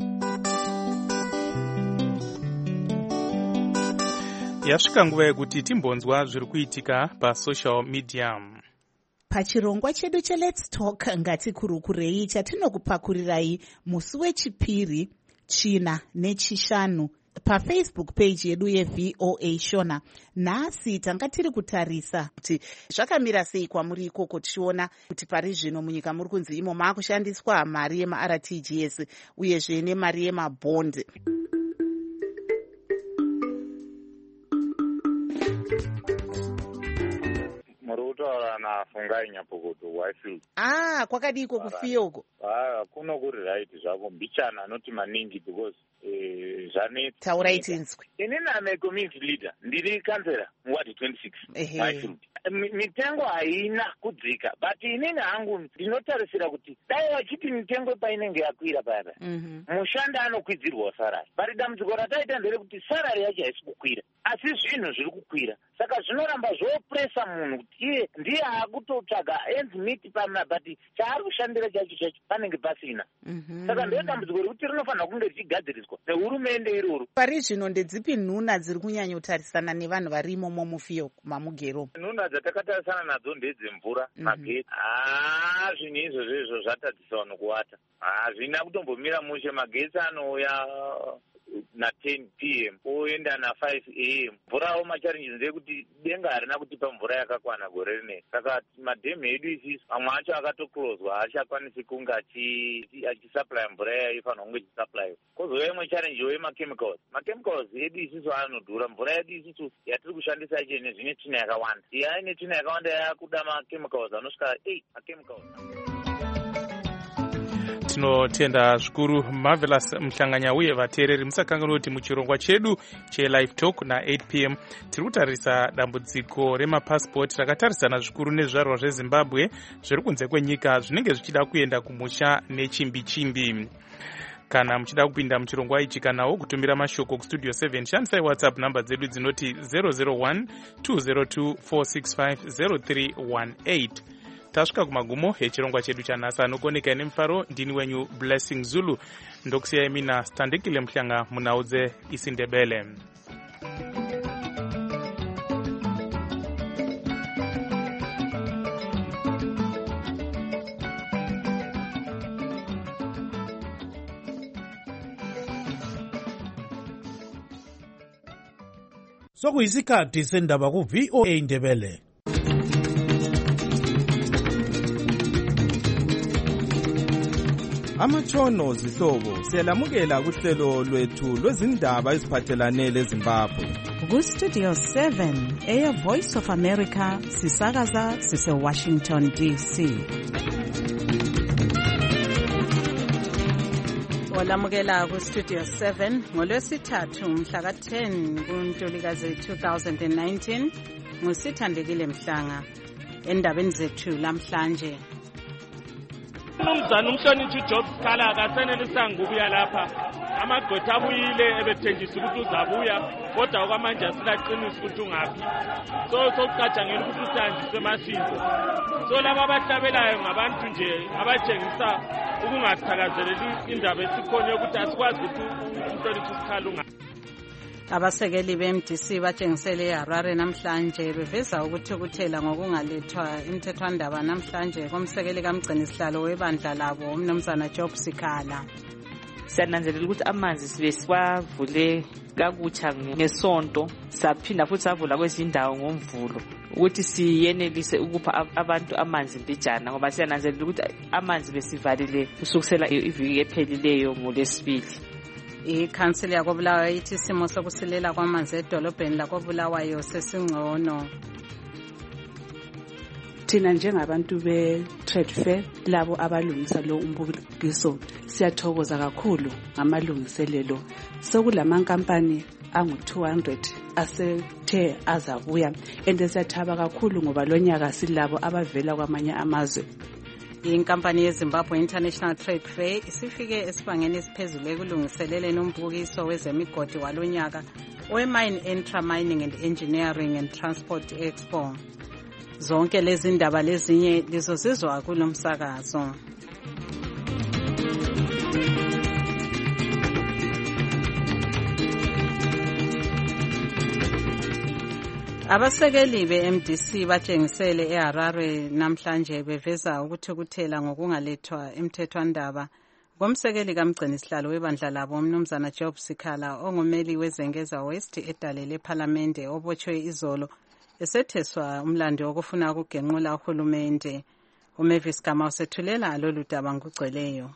Yasvika nguva yekuti timbonzwa zviri kuitika pasocial media. Pachirongwa chedu cheLet's Talk ngatikurukurei chatinokupakurirai musi wechipiri, china nechishanu paFacebook page yedu yeVOA Shona. Nhasi tanga tiri kutarisa kuti zvakamira sei kwamuri ikoko, tichiona kuti pari zvino munyika muri kunzi imo maakushandiswa mari yemaRTGS uyezve nemari yemabond. Murutaura naFungai Nyapukutu Whitefield. Kwakadiko kufiyoko? Kuno kuri right zvako mbichana anoti maningi because zvaneti. Taurai tinzwe. Inini ame community leader, ndiri kansera muward 26 Whitefield. Mitengo haina kudzika, but inini hangu ndinotarisira kuti dai vachiti mitengo painenge yakwira paya mushanda anokwidzirwa sarari, but dambudziko rataita nderekuti sarari yacho haisi kukwira asi zvinhu zviri kukwira. Saka zvinoramba zvopresa munhu kuti iye ndiye akutotsvaga ends meet pamna, but chaari kushandira chacho panenge pasina. Saka ndiyo dambudziko rekuti rinofanira kunge richigadziriswa nehurumende iroro. Pari zvino ndedzipi nhunha dziri kunyanyotarisana nevanhu varimo momufiyo mamugero? Nhunha dzatakatarisana nadzo ndedzemvura, magetsi. Zvinhu izvozvo zvatadzisa nokuwata. Hazvina kutombomira mushe. Magetsi anouya na10 PM oenda na5 AM. Mvurawo machallenges ndekuti denga harina kutipa mvura yakakwana gore rineri. Saka madhemu edu isisu amwe acho akatokloswa, haachakwanisi kunge achisupply mvura yaifanira kunge ichisupply. Kozouya imwe challenge yemachemicals. Machemicals edu isisu anodhura. Mvura yedu isisu yatiri kushandisa ichene zvine tsvina yakawanda. Yaine tsvina yakawanda yakuda machemicals anosvika 8 machemicals. Tinotenda zvikuru Marvelous Mhlanganya uye vateereri musakanganwa kuti muchirongwa chedu cheLive Talk na8 PM tiri kutarisa dambudziko remapasipoti rakatarisana zvikuru nezvizvarwa zveZimbabwe zviri kunze kwenyika zvinenge zvichida kuenda kumusha nechimbi-chimbi. kana muchida kupinda muchirongwa ichi kanawo kutumira mashoko kustudio 7 shandisai whatsapp namba dzedu dzinoti 001 202 465 0318. Tasvika kumagumo echirongwa chedu chanhasi. Anokoneka nemufaro ndini wenyu Blessing Zulu. Ndokusiyai mina Standikile Mhlanga munaudze isiNdebele. Sokuyisikhathi sendaba ku VOA Indebele. Amatshono zihlobo siyalamukela kuhlelo lwethu lwezindaba eziphathelane leZimbabwe. Ku-Studio 7 eya Voice of America sisakaza sise Washington DC. Olamukela ku-Studio 7 ngolwesithathu mhla ka-10 kuNtulikazi 2019 nguSithandekile Mhlanga. Endabeni zethu lamhlanje, umnumzana umhlonitshi uJob Sikhala akasenelisanga ukuya lapha. Amagqwetha abuyile ebethenjisa ukuthi uzabuya, kodwa okwamanje asilaqinisa ukuthi ungaphi. Sokucatshangela ukuthi usanjiswe emashinzo. Laba abahlabelayo ngabantu nje abatshengisa ukungathakazeleli indaba esikhona yokuthi asikwazi ukuthi umhlonitshi uSikhala ungaphi. Abasekeli be-MDC batshengisele eHarare namhlanje beveza ukuthukuthela ngokungalethwa imithethwandaba namhlanje komsekeli kamgcinisihlalo webandla labo umnumzana Job Sikhala. Siyananzelela ukuthi amanzi sibe siwavule kakutsha ngesonto, saphinda futhi savula kwezindawo ngomvulo ukuthi siyenelise ukupha abantu amanzi mbijana, ngoba siyananzelela ukuthi amanzi besivalile kusukisela iviki ephelileyo ngoLwesibili. Ikhansili yakoBulawayo ithi isimo sokusilela kwamanzi edolobheni lakoBulawayo sesingcono. Thina njengabantu be-Trade Fair labo abalungisa lo umbukiso siyathokoza kakhulu ngamalungiselelo. Sokulamankampani angu-200 asethe azabuya, and siyathaba kakhulu ngoba lonyaka silabo abavela kwamanye amazwe. Inkampani yeZimbabwe International Trade Fair isifike esibangeni esiphezulu ekulungiseleleni umbukiso wezemigodi walonyaka we-Mine Intra Mining and Engineering and Transport Expo. Zonke lezi ndaba lezinye lizozizwa kulomsakazo. Abasekeli be-MDC batshengisele eHarare namhlanje beveza ukuthukuthela ngokungalethwa imithethwandaba komsekeli kamgcinisihlalo webandla labo umnumzana Job Sikhala ongumeli weZengeza West edale lePhalamende obotshwe izolo esetheswa umlando wokufuna ukugenqula uhulumende. uMavis Gama usethulela lolu daba ngokugcweleyo.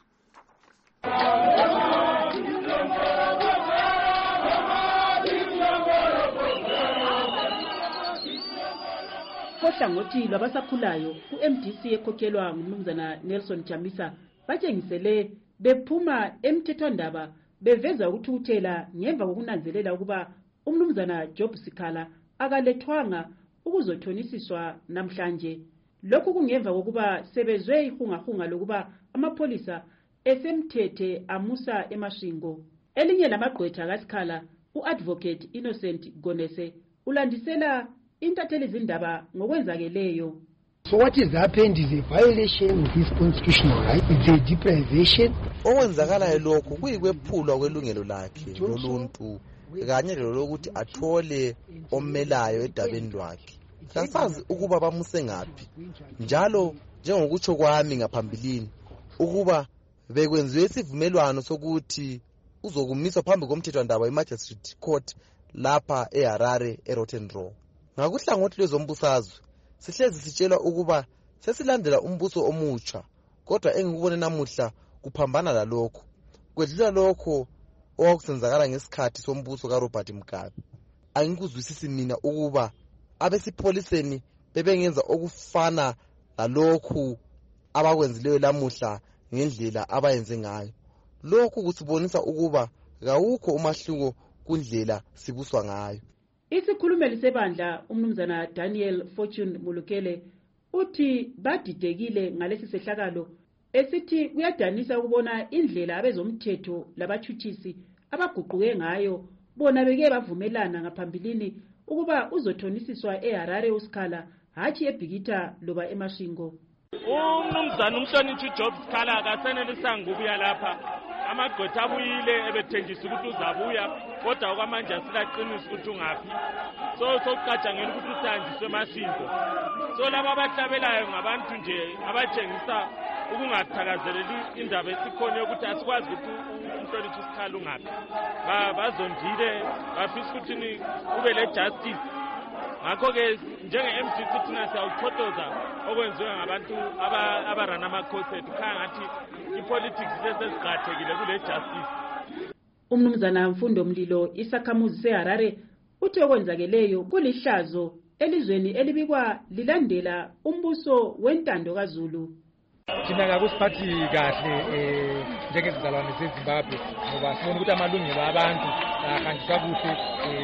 Kohlangothi lwabasakhulayo ku-MDC ekhokhelwa ngumnumzana Nelson Chamisa batshengisele bephuma emthethwandaba beveza ukuthukuthela ngemva kokunanzelela ukuba umnumzana Job Sikhala akalethwanga ukuzothonisiswa namhlanje. Lokhu kungemva kokuba sebezwe ihungahunga lokuba amapholisa esemthethe amusa emashingo. Elinye lamagqwetha kaSikhala, u-Advocate Innocent Gonese, ulandisela intatheli zindaba ngokwenzakeleyo. So what is happened is a violation of his constitutional right. It's a deprivation. Okwenzakalayo lokhu kuyikwephulwa kwelungelo lakhe loluntu kanye lokuthi athole omelayo edabeni lwakhe. Kasazi ukuba bamuse ngaphi. Njalo njengokutsho kwami ngaphambilini ukuba bekwenziwe isivumelwano sokuthi uzokumiswa phambi komthethwandaba eMagistrate Court lapha eHarare eRotten Row. Ngakuhlangothi lwezombusazwe sihlezi sitshelwa ukuba sesilandela umbuso omutsha, kodwa engikubone namuhla kuphambana lalokho. Kwedlula lokho okwakusenzakala ngesikhathi sombuso kaRobert Mugabe. Angikuzwisisi mina ukuba abesipholiseni bebengenza okufana lalokhu abakwenzileyo lamuhla ngendlela abayenze ngayo. Lokhu kusibonisa ukuba kawukho umahluko kundlela sibuswa ngayo. Isikhulumeli sebandla umnumzana Daniel Fortune Mulukele uthi badidekile ngalesi sehlakalo esithi kuyadanisa ukubona indlela abezomthetho labatshutshisi abaguquke ngayo. Bona beke bavumelana ngaphambilini ukuba uzothonisiswa eHarare uSikhala hatshi eBhikita loba eMashingo. Umnumzana umhlonitshi uJob Sikhala akasenelisanga ukuya lapha. Amagqwetha abuyile ebethenjisa ukuthi uzabuya kodwa okwamanje asilaqinisa ukuthi ungaphi. Sokucatshangela ukuthi usanjiswe eMashingo. Laba abahlabelayo ngabantu nje abatshengisa ukungathakazeleli indaba esikhona yokuthi asikwazi ukuthi umhlonitshi uSikhala ungaphi. Bazondile bafisa ukuthi kube le justice. Ngakho-ke njenge-MDC thina siyawuchothoza okwenziwe ngabantu abarana amakhosi ethu. Khaya ngathi ipolitics sesesiqathekile kule justice. Umnumzana Mfundo Mlilo isakhamuzi seHarare uthi okwenzakeleyo kulihlazo elizweni elibikwa lilandela umbuso wentando kaZulu. Thina ngakusiphathi kahle njengezizalwane zeZimbabwe ngoba sibona ukuthi amalungelo abantu ahanjiswa kuhle.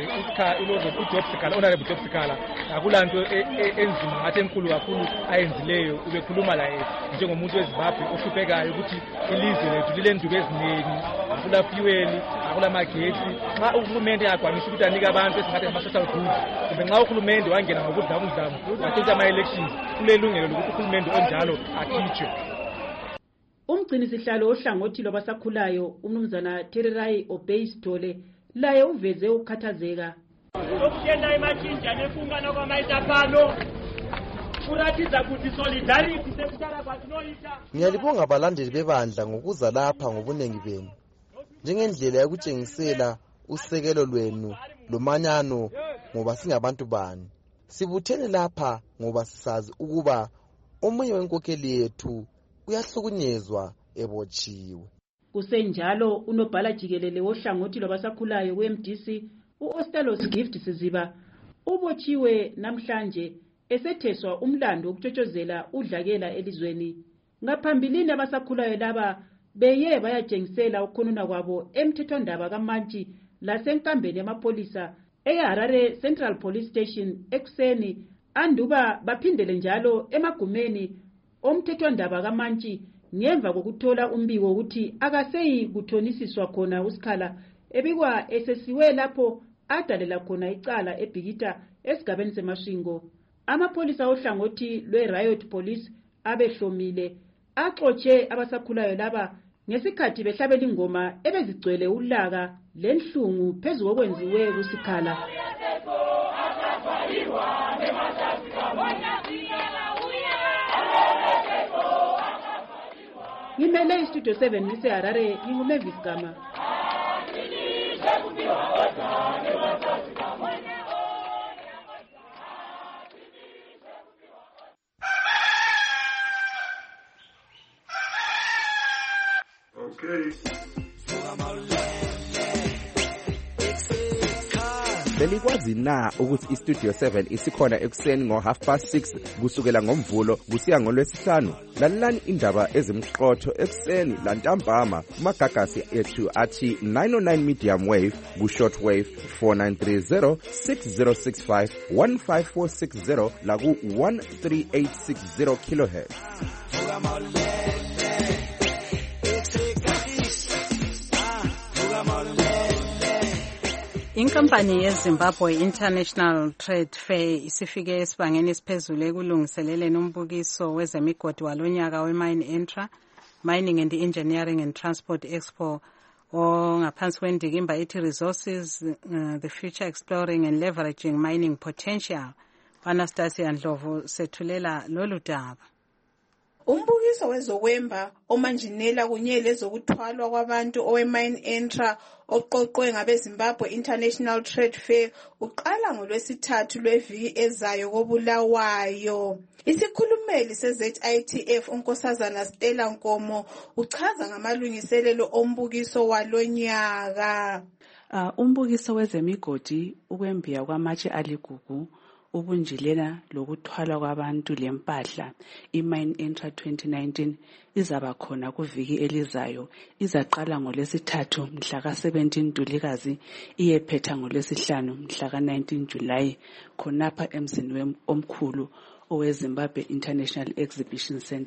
uJob Sikhala, Honorable Job Sikhala, akulanto enzima ngathi enkulu kakhulu ayenzileyo. Ubekhuluma laye njengomuntu weZimbabwe ohluphekayo ukuthi ilizwe lethu lilenduku eziningi, akula fuel, akula magetsi. Nxa uhulumende engakwanisa ukuthi anike abantu esingathi ama-social goods, kumbe nxa uhulumende wangena ngokudlamudlamu ngathonta ama-elections, kulelungelo lokuthi uhulumende onjalo akhitshwe. Umgcini sihlalo ohlangothi lwabasakhulayo umnumzana Tererai Obeisdole laye uveze ukukhathazeka. Okushenda emathinja nefungana kwamaitaphano kuratidza kuti solidarity sekutala kwatinoita. Ngiyalibonga abalandeli bebandla ngokuza lapha ngobunengi benu njengendlela yokutshengisela usekelo lwenu lomanyano ngoba singabantu bani. Sibuthene lapha ngoba sisazi ukuba omunye wenkokheli yethu uyahlukunyezwa ebotshiwe. Kusenjalo unobhala jikelele wohlangothi lwabasakhulayo weMDC uOstelos Gift Siziba ubotshiwe namhlanje esetheswa umlando wokutshotshozela udlakela elizweni. Ngaphambilini abasakhulayo laba beye bayatshengisela ukhonona kwabo emthethwandaba kaMantshi lasenkambeni yamapolisa eHarare Central Police Station ekuseni anduba baphindele njalo emagumeni omthethwandaba kaMantshi ngemva kokuthola umbiko ukuthi akaseyi kuthonisiswa khona uSikhala ebikwa esesiwe lapho adalela khona icala eBhikita esigabeni seMashingo. Amapolisa ohlangothi lwe-Riot Police abehlomile axotshe abasakhulayo laba ngesikhathi behlabela ingoma ebezigcwele ulaka lenhlungu phezu kokwenziwe kuSikhala. Ngimele iStudio 7 ngiseHarare, nginguMavis Gama. Belikwazi na ukuthi iStudio 7 isikhona ekuseni ngo6:30 kusukela ngoMvulo kusiya ngoLwesihlanu? Lalelani indaba ezimqotho ekuseni lantambama kumagagasi ethu athi 909 medium wave ku-short wave 4930 6065 15460 laku 13860 kilohertz. Inkampani yeZimbabwe International Trade Fair isifike esibangeni esiphezulu ekulungiseleleni umbukiso wezemigodi walonyaka weMine Entra, Mining and Engineering and Transport Expo ngaphansi kwendikimba ethi Resources, the Future Exploring and Leveraging Mining Potential. Anastasia Ndlovu sethulela lolu daba. Umbukiso wezokwemba omanjinela kunye lezokuthwalwa kwabantu oweMine Entra oqoqwe ngabeZimbabwe International Trade Fair uqala ngoLwesithathu lweviki ezayo koBulawayo. Isikhulumeli seZITF unkosazana Stella Nkomo uchaza ngamalungiselelo ombukiso walonyaka. Umbukiso wezemigodi ukwembiya kwamatshe aligugu ubunjilela lokuthwala kwabantu lempahla iMine Entra 2019 izaba khona kuviki elizayo. Izaqala ngoLwesithathu mhla ka-17 Ntulikazi iyephetha ngoLwesihlanu mhla ka-19 Julayi khonapha emzini omkhulu oweZimbabwe International Exhibition Center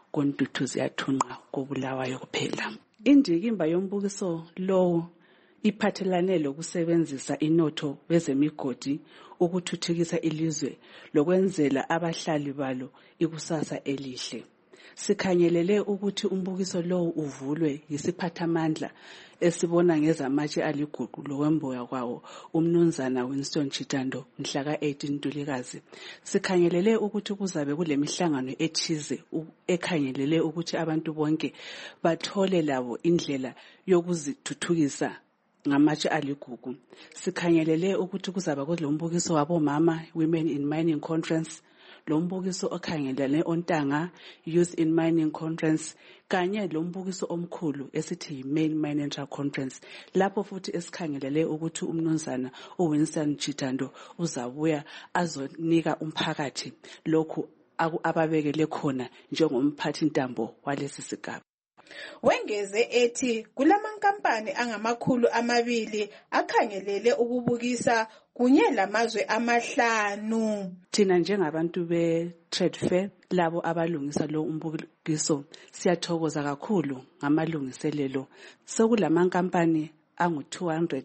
kontuthu ziyathunqa koBulawayo kuphela. Indikimba yombukiso lowo iphathelane lokusebenzisa inotho wezemigodi ukuthuthukisa ilizwe lokwenzela abahlali balo ikusasa elihle. Sikhangelele ukuthi umbukiso lowo uvulwe yisiphathamandla esibona ngezamatshe aligugu lokwemboya kwawo umnumzana Winston Chitando mhla ka-18 Ntulikazi. Sikhangelele ukuthi kuzabe kulemihlangano ethize ekhangelele ukuthi abantu bonke bathole labo indlela yokuzithuthukisa ngamatshe aligugu. Sikhangelele ukuthi kuzaba kulombukiso wabomama Women in Mining Conference, lombukiso okhangelane ontanga Youth in Mining Conference, kanye lombukiso omkhulu esithi Main Mine Conference, lapho futhi esikhangelele ukuthi umnumzana uWinston Chitando uzabuya azonika umphakathi lokhu ababekele khona njengomphathi ntambo walesi sigaba. Wengeze ethi kulamankampani angamakhulu 200 akhangelele ukubukisa kunye lamazwe amahlanu. Thina njengabantu be-trade fair labo abalungisa lo umbukiso siyathokoza kakhulu ngamalungiselelo. Sekulamankampani angu-200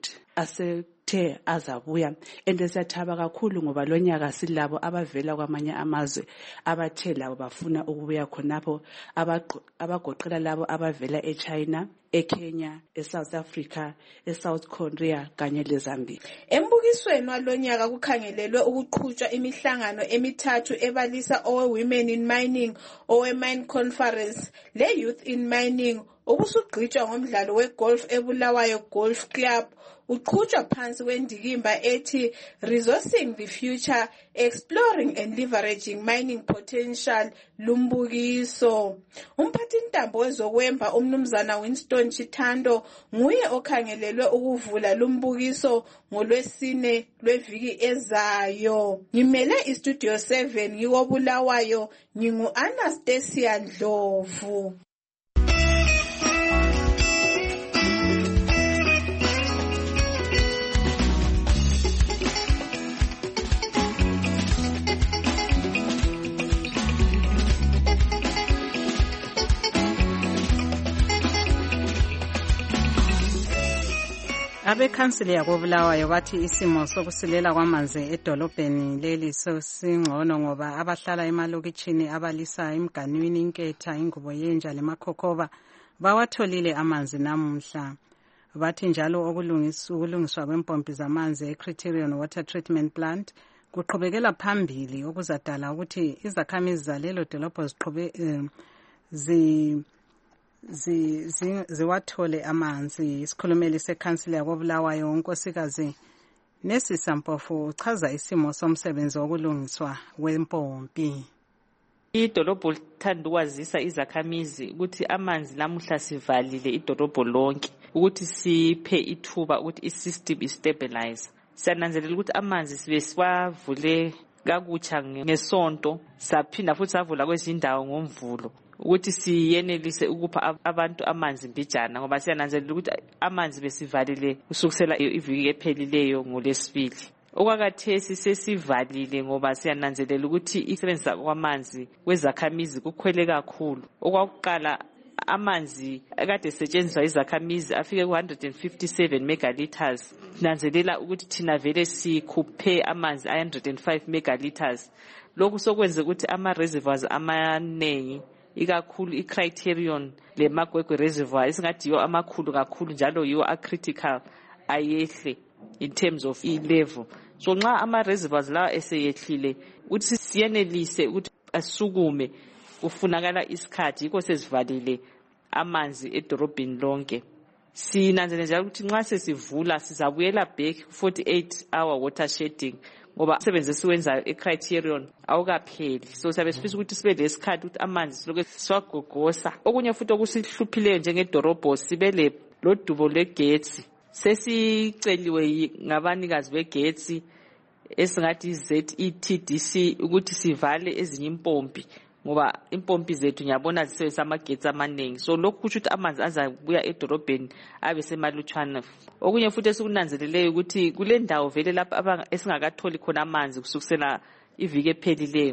asethe azabuya, and siyathaba kakhulu ngoba lonyaka silabo abavela kwamanye amazwe abathe labo bafuna ukubuya khonapho, abagoqela labo abavela eChina, eKenya, eSouth Africa, eSouth Korea kanye leZambia. Embukisweni walonyaka kukhangelelwe ukuqhutshwa imihlangano emithathu ebalisa owe-Women in Mining, owe-Mine Conference le-Youth in Mining, obusugqitshwa ngomdlalo wegolf eBulawayo Golf Club. Uqhutshwa phansi kwendikimba ethi Resourcing the Future, Exploring and Leveraging Mining Potential lumbukiso. Umphathintambo wezokwemba umnumzana Winston Chitando nguye okhangelelwe ukuvula lumbukiso ngoLwesine lweviki ezayo. Ngimele iStudio 7 ngikoBulawayo, ngingu-Anastasia Ndlovu. Abekhansili yakoBulawayo bathi isimo sokusilela kwamanzi edolobheni leli singcono ngoba abahlala emalokitshini abalisa imganwini, inketha, ingubo yenja lemakhokhoba bawatholile amanzi namuhla. Bathi njalo ukulungiswa kwempompi zamanzi eCriterion Water Treatment Plant kuqhubekela phambili okuzadala ukuthi izakhamizi zalelo dolobho ziwathole amanzi. Isikhulumeli sekhansila yakoBulawayo unkosikazi Nesisa Mpofu uchaza isimo somsebenzi wokulungiswa kwempompi. Idolobho lithanda ukwazisa izakhamizi ukuthi amanzi lamuhla sivalile idolobho lonke ukuthi siphe ithuba ukuthi isystem istabilize. Siyananzelela ukuthi amanzi sibe siwavule kakutsha ngesonto, saphinda futhi savula kwezindawo ngomvulo ukuthi siyenelise ukupha abantu amanzi mbijana, ngoba siyananzelela ukuthi amanzi besivalile kusukisela iviki ephelileyo ngoLwesibili. Okwakathesi sesivalile ngoba siyananzelela ukuthi isebenzisa kwamanzi kwezakhamizi kukhwele kakhulu. Okwakuqala amanzi akade setshenziswa izakhamizi afike ku-157 megaliters. Nanzelela ukuthi thina vele sikhuphe amanzi a-105 megaliters. Lokhu sokwenze ukuthi ama-reservoirs amanengi, ikakhulu iCriterion leMagwegwe Reservoir esingathi yiwo amakhulu kakhulu njalo yiwo acritical, ayehle in terms of level. So nxa ama-reservoirs lawa eseyehlile ukuthi siyenelise ukuthi asukume, kufunakala isikhathi, yikho sesivalile amanzi edorobheni lonke. Sinanzelela njalo ukuthi nxa sesivula sizabuyela back 48-hour water shedding ngoba umsebenzi esiwenzayo eCriterion awukapheli. So siyabe sifisa ukuthi sibe lesikhathi ukuthi amanzi siloke siwagogosa. Okunye futhi okusihluphileyo njengedorobho sibe lodubo lwegetsi. Sesiceliwe ngabanikazi begetsi esingathi ZETDC ukuthi sivale ezinye impompi ngoba impompi zethu ngiyabona zisebenzisa amagetsi amanengi. So lokhu kusho ukuthi amanzi azabuya edorobheni abe semalutshwana. Okunye futhi esikunanzeleleyo ukuthi kule ndawo vele lapha esingakatholi khona amanzi kusukisela iviki ephelileyo.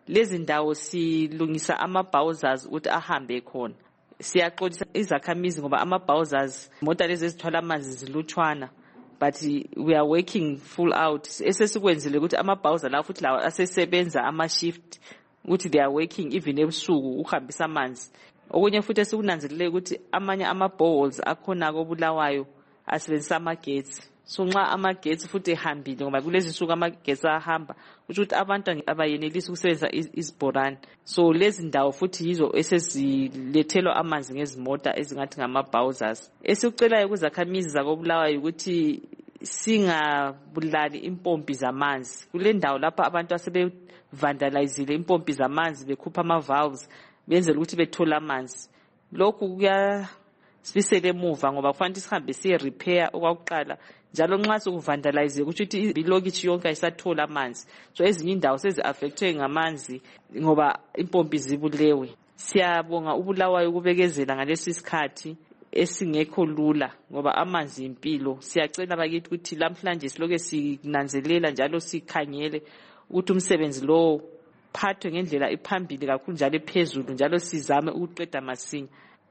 lezi ndawo silungisa ama-bowsers ukuthi ahambe khona. Siyaxolisa izakhamizi ngoba ama-bowsers imota lezi ezithwala amanzi zilutshwana, but we are working full out. Esesikwenzile ukuthi ama-bowser lawo futhi lawo asesebenza ama-shift ukuthi they are working even ebusuku ukuhambisa amanzi. Okunye futhi esikunanzelele ukuthi amanye ama-boreholes akhona koBulawayo asebenzisa amagetsi. So nxa amagetsi futhi ehambile ngoba kulezi nsuku amagetsi ahamba kusho ukuthi abantu abayenelisi ukusebenzisa izibhorane. So lezi ndawo futhi yizo esezilethelwa amanzi ngezimota ezingathi ngama-bowsers. Esikucelayo kuzakhamizi zakoBulawayo ukuthi singabulali impompi zamanzi. Kule ndawo lapha abantu asebevandalizile impompi zamanzi bekhupha ama-valves benzela ukuthi bethole amanzi. Lokhu kuyasibisela emuva ngoba kufanele sihambe siye repair okwakuqala njalo nxa sokuvandalize ukuthi ilokitshi yonke ayisathola amanzi. So ezinye indawo sezi-affectwe ngamanzi ngoba impompi zibulewe. Siyabonga uBulawayo ukubekezela ngalesi sikhathi esingekho lula ngoba amanzi impilo. Siyacela bakithi ukuthi lamhlanje siloke sinanzelela njalo sikhangele ukuthi umsebenzi lo phathwe ngendlela ephambili kakhulu njalo ephezulu njalo sizame ukuqeda masinya.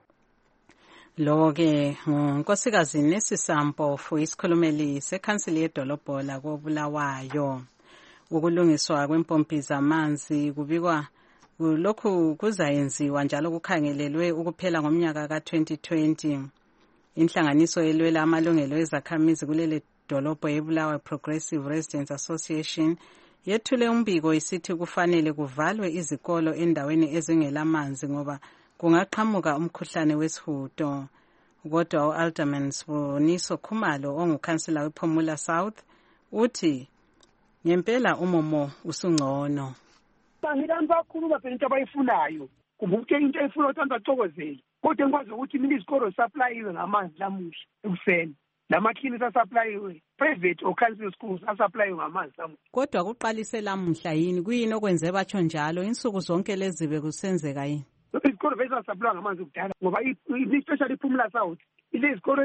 Lo-ke ngunkosikazi Nesisampo isikhulumeli sekhansili yedolobho lakoBulawayo. Ukulungiswa kwempompi zamanzi kubikwa lokhu kuzayenziwa njalo kukhangelelwe ukuphela ngomnyaka ka-2020. Inhlanganiso elwela amalungelo ezakhamizi kuleli dolobho yeBulawayo Progressive Residents Association yethule umbiko isithi kufanele kuvalwe izikolo endaweni ezingelamanzi ngoba kungaqhamuka umkhuhlane wesihudo. Kodwa u-Alderman Siboniso Khumalo ongukhansila wePhomula South uthi ngempela umumo usungcono. Bangilantu bakhuluma phela into abayifunayo kumbuke into efuna ukuthi bacokozele kodwa ngikwazi ukuthi mina izikolo supply ngamanzi lamuhla ekuseni lamakhini asaplayiwe private or council schools asaplayiwe ngamanzi lamuhla. Kodwa kuqalise lamuhla yini kuyini okwenze batsho njalo insuku zonke lezi bekusenzeka yini? Izikolo bezasaplayiwe ngamanzi kudala ngoba especially iPhumula South izikolo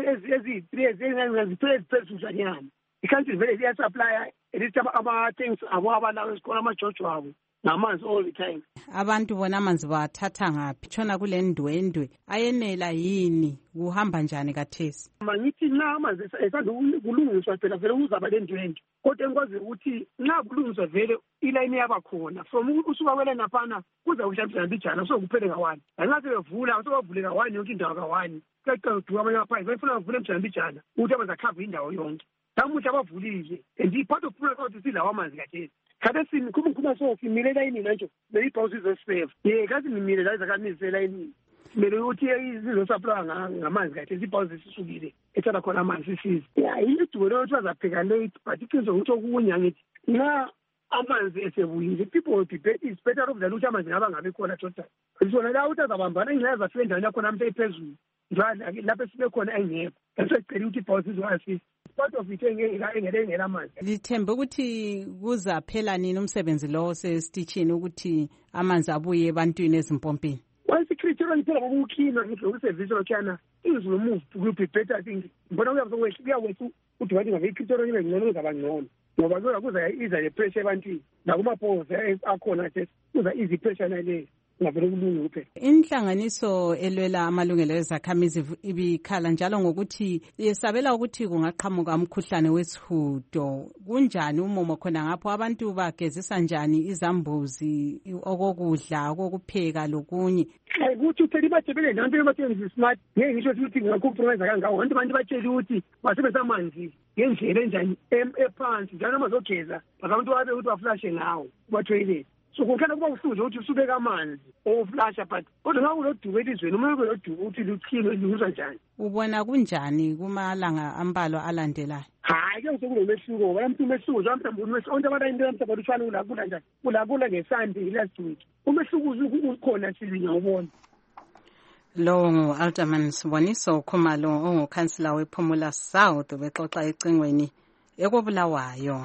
eziphezulu i-council vele iyasaplaya elithi ama-things abo abalawo esikolo amajojo abo namanzi all the time. Abantu bona amanzi bathatha ngaphi tshona kule ndwendwe ayenela yini kuhamba njani kathesi? Mangithi nxa amanzi esanda kulungiswa phela vele kuzaba le ndwendwe kodwa engikwazi ukuthi nxa kulungiswa vele ilayini yaba khona from usuka kwele naphana kuza kuhambisa mbijana sokuphele ka-1 lanxa sebevula sobavule ka-1 yonke indawo ka-1 kaqeduka amanye amaphandle bayifuna bavule mbijana ukuthi amanzi akhave indawo yonke. Namuhla bavulile and i-part of Phumula South silawo amanzi kathesi. Khathesi khuma so simile elayinini nje beyibhawusi zesifeva kazi nimile la izakhamizi elayinini kumele ukuthi izizosaplaya ngamanzi kathesi ibhawusi sisukile ethatha khona amanzi sisize idubo lokuthi bazapheka late but iqiniso ukuthi okunye ngithi nxa amanzi esebuyile people will be better, it's better off than ukuthi amanzi ngaba ngabe khona total sona la ukuthi azabambana ingxenye zafika endaweni yakhona mhla ephezulu lapho esibe khona engekho esecela ukuthi ibhawusi izowasisa part of it engela manzi. Lithembe ukuthi kuzaphela nini umsebenzi lo sesitishini ukuthi amanzi abuye ebantwini ezimpompini? Once i-criteria iphela ngokukhina ngokusevisa lokhana things will move will be better. I think mbona kuyawethu ukuthi wathi ngabe i-criteria ibe ngcono kuzaba ngcono ngoba kuza iza le-pressure ebantwini nakumaphoza akhona kuza izi pressure naleyo. Inhlanganiso elwela amalungelo ezakhamizi ibikhala njalo ngokuthi yesabela ukuthi kungaqhamuka umkhuhlane wesihudo. Kunjani umumo khona ngapho abantu bagezisa njani izambuzi okokudla okokupheka lokunye? Ukuthi utheli bathebele nanto bathembi smart ngeke ngisho ukuthi ngakuphromisa kangako abantu batshela ukuthi basebenzisa amanzi ngendlela enjani ephansi njalo amazogeza abantu babe ukuthi baflashe ngawo kuba-toilet. So kukhona kuba kufuze ukuthi usubeka amanzi oflasha but kodwa nxa kulodubo elizweni umuntu kulodubo ukuthi lukhilo lungizwa njani? Ubona kunjani kumalanga ambalwa alandelayo? Hayi ke sokunomehluko ngoba umehluko nje mhlawumbe onke abantu into mhlawumbe uthwala ulakula njani ulakula ngeSunday last week umehluko ukhona silinya ubona. Lo ngu-Alderman Siboniso Khumalo ongukhansila wePhomula South bexoxa ecingweni ekoBulawayo.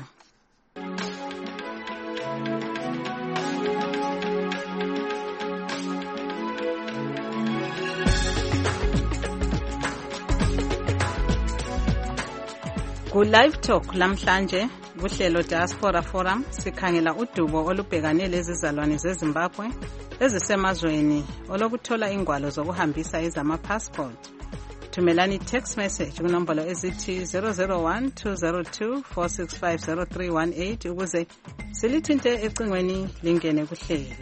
Ku live talk lamhlanje kuhlelo Diaspora Forum sikhangela udubo olubhekane lezizalwane zeZimbabwe ezisemazweni olokuthola ingwalo zokuhambisa ezama-passport. Thumelani text message kunombolo ezithi 001-202-465-0318 ukuze silithinte ecingweni lingene kuhlelo.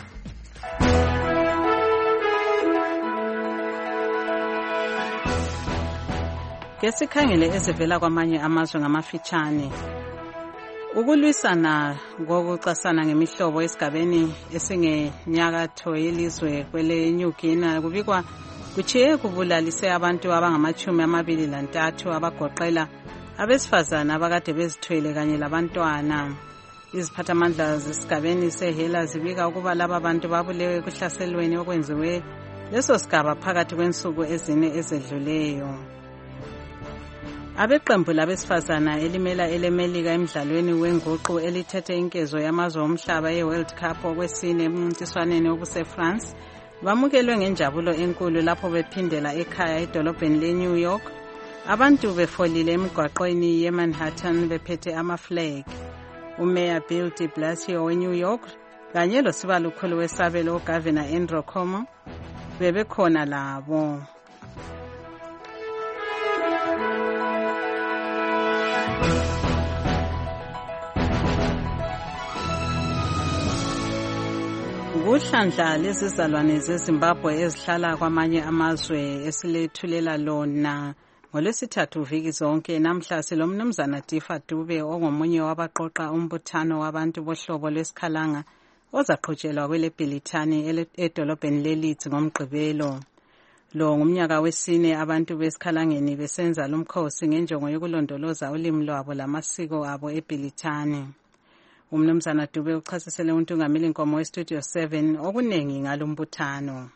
Ngesikhangele ezivela kwamanye amazwe ngamafitshane. Ukulwisana ngokucasana ngemihlobo esigabeni esingenyakatho yelizwe kwele New Guinea kubikwa kuchiye kubulalise abantu abangama-23 abagoqela abesifazana abakade bezithwele kanye labantwana. Iziphathamandla zesigabeni seHela zibika ukuba laba bantu babulewe kuhlaselweni okwenziwe leso sigaba phakathi kwensuku ezine ezedluleyo. Abeqembu labesifazana elimela elemelika emidlalweni wenguqu elithethe inkezo yamazwe omhlaba ye-World Cup okwesine emncintiswaneni obuse-France bamukelwe ngenjabulo enkulu lapho bephindela ekhaya edolobheni le-New York, abantu befolile emigwaqweni ye-Manhattan bephethe ama-flag. Umeya Bill de Blasio we-New York kanye losibalukhulu wesabelo uGavana Andrew Cuomo bebekhona labo. Ukuhlandla lezizalwane zeZimbabwe ezihlala kwamanye amazwe esilethulela lona ngolwesithathu viki zonke namhla silomnumzana Difa Dube ongomunye wabaqoqa umbuthano wabantu bohlobo lwesikhalanga ozaqhutshelwa kwele Bhilithani edolobheni leLeeds ngomgqibelo. Lo ngumnyaka wesine abantu besikhalangeni besenza lumkhosi ngenjongo yokulondoloza ulimi lwabo lamasiko abo eBhilithani. Umnumzana Dube uchasisele untungameli nkomo weStudio 7 okunengi ngalombuthano.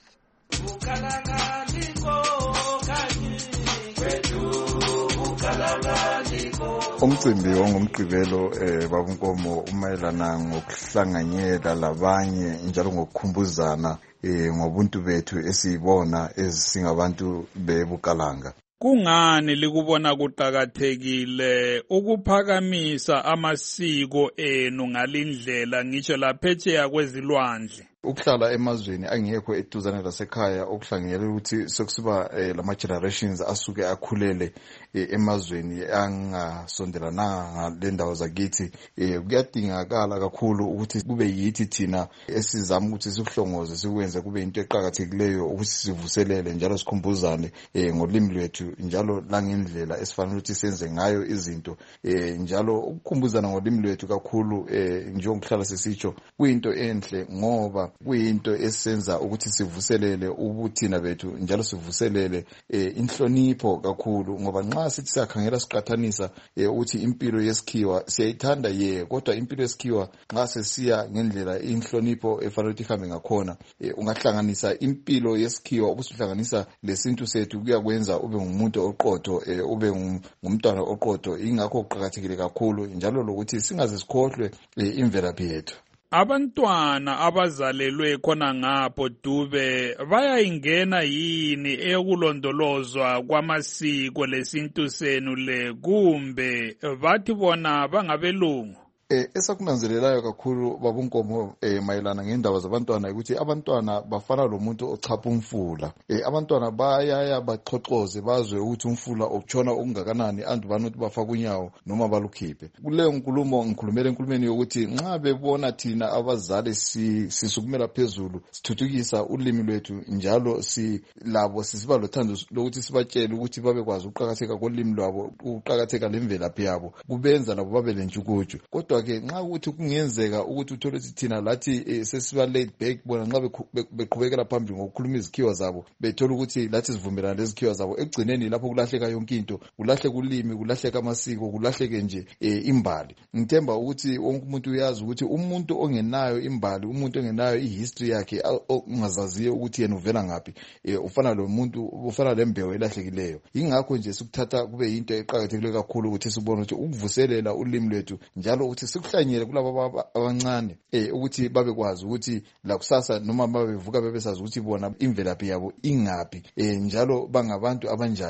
Umcimbi wangomgqibelo babunkomo umayelana ngokuhlanganyela labanye njalo ngokukhumbuzana ngobuntu bethu esibona esingabantu bebukalanga. Kungani likubona kuqakathekile ukuphakamisa amasiko enu ngalindlela ngisho laphetsheya kwezilwandle? Ukuhlala emazweni angekho eduzane lasekhaya okuhlanganyela ukuthi sekusiba lama-generations asuke akhulele emazweni angasondelananga ngalendawo zakithi, kuyadingakala kakhulu ukuthi kube yithi thina esizama ukuthi sihlongoze sikwenze kube into eqhakathekileyo ukuthi sivuselele njalo sikhumbuzane ngolimi lwethu njalo langendlela esifanele ukuthi senze ngayo izinto, njalo ukukhumbuzana ngolimi lwethu kakhulu njengokuhlala sisitsho kuyinto enhle ngoba kuyinto esenza ukuthi sivuselele ubuthina bethu njalo sivuselele inhlonipho kakhulu ngoba nxa sithi siyakhangela siqathanisa ukuthi impilo yesikhiwa siyayithanda kodwa impilo yesikhiwa nxa sesiya ngendlela inhlonipho efanele ukuthi ihambe ngakhona, ungahlanganisa impilo yesikhiwa ubusuhlanganisa lesintu sethu kuyakwenza ube ngumuntu oqotho, ube ngumntwana oqotho. Ingakho kuqakathekile kakhulu njalo lokuthi singaze sikhohlwe imvelaphi yethu. Abantwana abazalelwe khona ngapho Dube bayayingena yini eyokulondolozwa kwamasiko lesintu senu le kumbe bathi bona bangabelungu? Esakunanzelelayo kakhulu babunkomo mayelana ngendaba zabantwana ukuthi abantwana bafana lomuntu ochapha umfula. Abantwana bayaya baxoxoze bazwe ukuthi umfula ukutshona okungakanani andu banothi bafaka unyawo noma balukhiphe. Kuleyo nkulumo ngikhulumela enkulumeni yokuthi nxa bebona thina abazali sisukumela phezulu sithuthukisa ulimi lwethu njalo labo sisiba lothando lokuthi sibatshele ukuthi babekwazi ukuqhakatheka kolimi lwabo, ukuqhakatheka lemvelaphi yabo, kubenza labo babe lentshukutshu. Kodwa ke nxa ukuthi kungenzeka ukuthi uthole ukuthi thina lathi sesiba laid back bona nxa beqhubekela phambili ngokukhuluma izikhiwa zabo bethola ukuthi lathi sivumelana lezikhiwa zabo, ekugcineni lapho kulahleka yonke into, kulahleka ulimi, kulahleka amasiko, kulahleke nje imbali. Ngithemba ukuthi wonke umuntu uyazi ukuthi umuntu ongenayo imbali, umuntu ongenayo ihistory yakhe ungazaziyo ukuthi yena uvela ngaphi, ufana lo muntu, ufana lembewu elahlekileyo. Ingakho nje sikuthatha kube yinto eqhakathekile kakhulu ukuthi sibone ukuthi ukuvuselela ulimi lwethu njalo ukuthi sikuhlanyele kulabo abancane ukuthi babekwazi ukuthi la kusasa noma babevuka bebesazi ukuthi bona imvelaphi yabo ingaphi, njalo bangabantu abanjani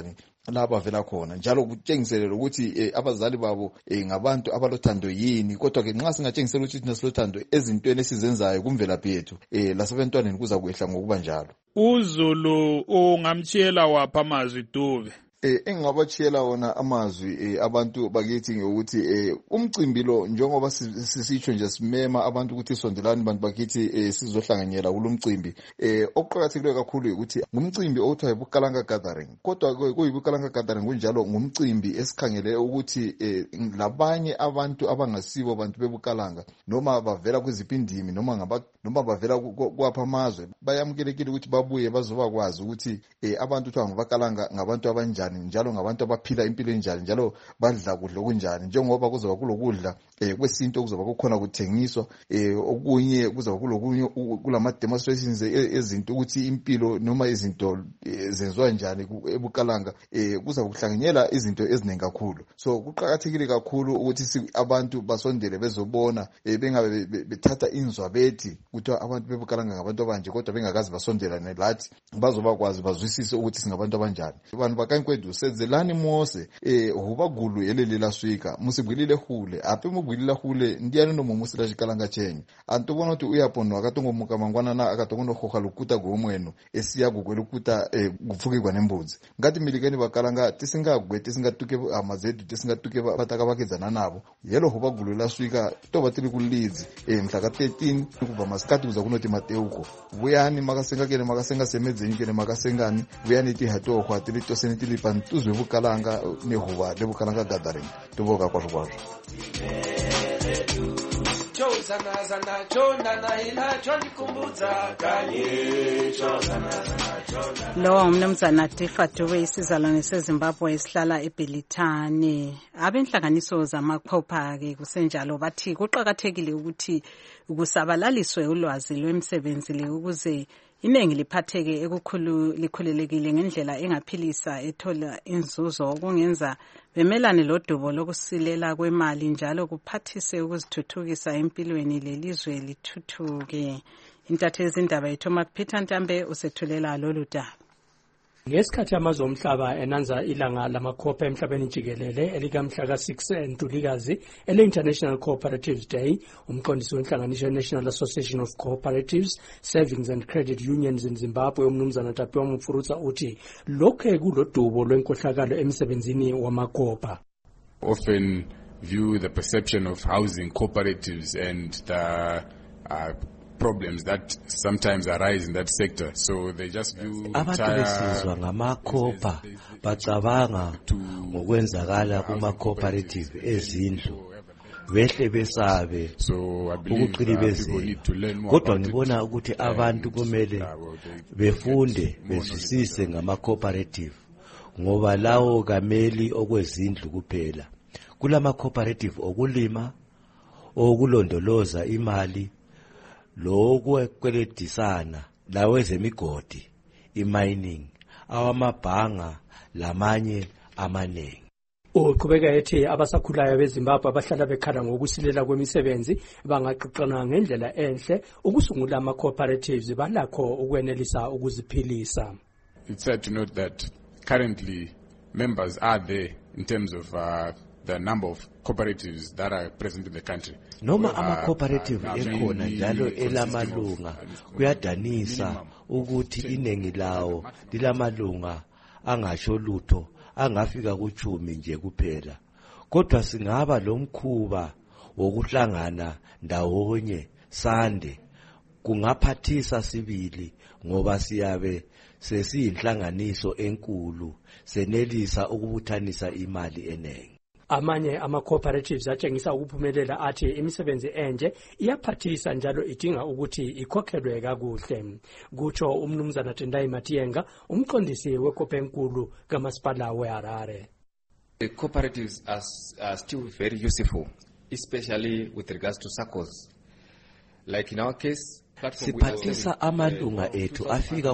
la bavela khona, njalo kutshengiselele ukuthi abazali babo ngabantu abalothando yini. Kodwa ke nxa singatshengisela ukuthi thina silothando ezintweni esizenzayo kumvelaphi yethu, lasebantwaneni kuza kwehla ngokuba njalo. uZulu ungamtshiyela wapha amazwi Dube? Engingabatshiyela wona amazwi abantu bakithi ngokuthi umcimbi lo njengoba sisitsho nje simema abantu ukuthi sondelani bantu bakithi sizohlanganyela kulomcimbi. Okuqhakathekileyo kakhulu ukuthi ngumcimbi okuthiwa yiBukalanga Gathering. Kodwa kuyiBukalanga Gathering kunjalo ngumcimbi esikhangele ukuthi labanye abantu abangasibo bantu beBukalanga noma bavela kwiziphi indimi noma bavela kwapha amazwe bayamukelekile ukuthi babuye bazobakwazi ukuthi abantu kuthiwa ngaBakalanga ngabantu abanjani, njalo ngabantu abaphila impilo enjani, njalo badla kudla okunjani. Njengoba kuzoba kulokudla kwesinto kuzoba kukhona kuthengiswa, okunye kuzoba kulokunye kulama demonstrations ezinto ukuthi impilo noma izinto zenziwa njani eBukalanga, kuza kuhlanganyela izinto eziningi kakhulu. So kuqhakathekile kakhulu ukuthi abantu basondele bezobona, bengabe bethatha inzwa bethi ukuthi abantu beBukalanga ngabantu abanje kodwa bengakazi basondela nelathi bazobakwazi bazwisise ukuthi singabantu abanjani. Abantu bakaNkwedu senzelani mose hubagulu elele la swika musibwilile hule ape mubwilila hule ndiyani no mumusila xikalanga chenye antubona ukuthi uyaponwa akatongomuka mangwana na akatongono khoga lukuta gomweno esiya kugwelukuta gupfukirwa nembuzi ngati milikeni bakalanga tisingagwe tisingatuke amazedu tisingatuke bataka bakedzana nabo yelo hubagulu la swika toba tili kulidzi mhlaka 13 kuva masikati kuza kunoti Mateuko vuyani makasenga semedzeni kene makasengani vuyani tihato khwatili toseni tilipa ntuzwe Bukalanga nehuva leBukalanga Gathering tuvoka kwazvo. Lo umnumzana Tifa Dube isizalwane seZimbabwe esihlala eBelitane. Abenhlanganiso zamakhopha ke kusenjalo bathi kuqhakathekile ukuthi ukusabalaliswe ulwazi lwemisebenzi le ukuze iningi liphatheke likhulelekile ngendlela engaphilisa ethola inzuzo okungenza bemelane lodubo lokusilela kwemali njalo kuphathise ukuzithuthukisa empilweni lelizwe lithuthuke. Intatheli indaba yithoma Peter Ntambe usethulela lolu daba. Ngesikhathi amazwe omhlaba enanza ilanga lamakhopha emhlabeni jikelele elikamhla ka-6 Ntulikazi ele-International Cooperatives Day, umqondisi wenhlanganiso National Association of Cooperatives, Savings and Credit Unions in Zimbabwe umnumzana Tapiwa Mufurutsa uthi lokhu kulodubo lwenkohlakalo emsebenzini wamakhopha. Often view the perception of housing cooperatives and the problems that sometimes arise in that sector, so they just view abantu besizwa ngamakhopa bacabanga ngokwenzakala kuma-cooperative ezindlu behle besabe ukuqilibezela. Kodwa ngibona ukuthi abantu kumele befunde bezwisise ngama-cooperative ngoba lawo kameli okwezindlu kuphela. Kulama-cooperative okulima, okulondoloza imali, lokweledisana lawezemigodi, imining, awamabhanga lamanye amaningi. Uqhubeka ethi abasakhulayo beZimbabwe abahlala bekhala ngokusilela kwemisebenzi bangaxoxana ngendlela enhle ukusungula ama-cooperatives balakho ukwenelisa ukuziphilisa. It's sad to note that currently members are there in terms of the number of cooperatives that are present in the country. Noma ama-cooperative ekhona njalo elamalunga, kuyadanisa ukuthi iningi lawo lilamalunga angasho lutho angafika ku10 nje kuphela. Kodwa singaba lomkhuba wokuhlangana ndawonye sande kungaphathisa sibili ngoba siyabe sesiyinhlanganiso enkulu senelisa ukubuthanisa imali enengi. Amanye ama-cooperatives atshengisa ukuphumelela athi imisebenzi enje iyaphathisa njalo idinga ukuthi ikhokhelwe kakuhle. Kutsho umnumzana Tendai Matienga, umqondisi wekhopha enkulu kamasipala weHarare. The cooperatives are still very useful, especially with regards to SACCOs. Like in our case, siphathisa amalunga ethu afika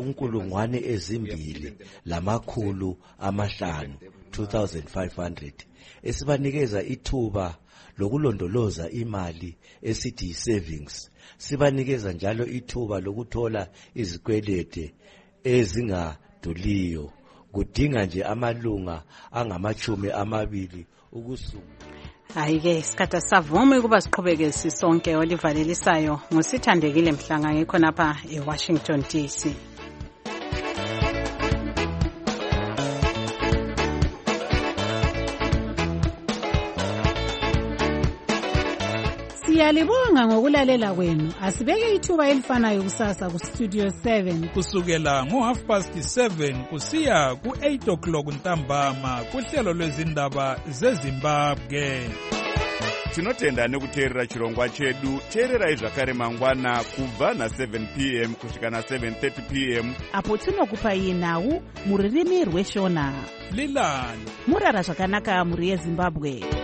2,500 2500 esibanikeza ithuba lokulondoloza imali esithi savings. Sibanikeza njalo ithuba lokuthola izikwelede ezingaduliyo kudinga nje amalunga angama20 ukusuka. Hayi-ke isikhathi savuma ukuba siqhubeke sisonke olivalelisayo ngusithandekile Mhlanga ngikho napha eWashington DC. Siyalibonga ngokulalela kwenu. Asibeke ithuba elifanayo kusasa ku Studio 7 kusukela ngo7:30 kusiya ku8 o'clock ntambama kuhlelo lwezindaba zeZimbabwe. Tinotenda nekuteerera chirongwa chedu. Teererai zvakare mangwana kubva na7 p.m. kusvika na7:30 p.m. apo tinokupai nhau muririmi rweshona. Lilani murara zvakanaka muri yeZimbabwe.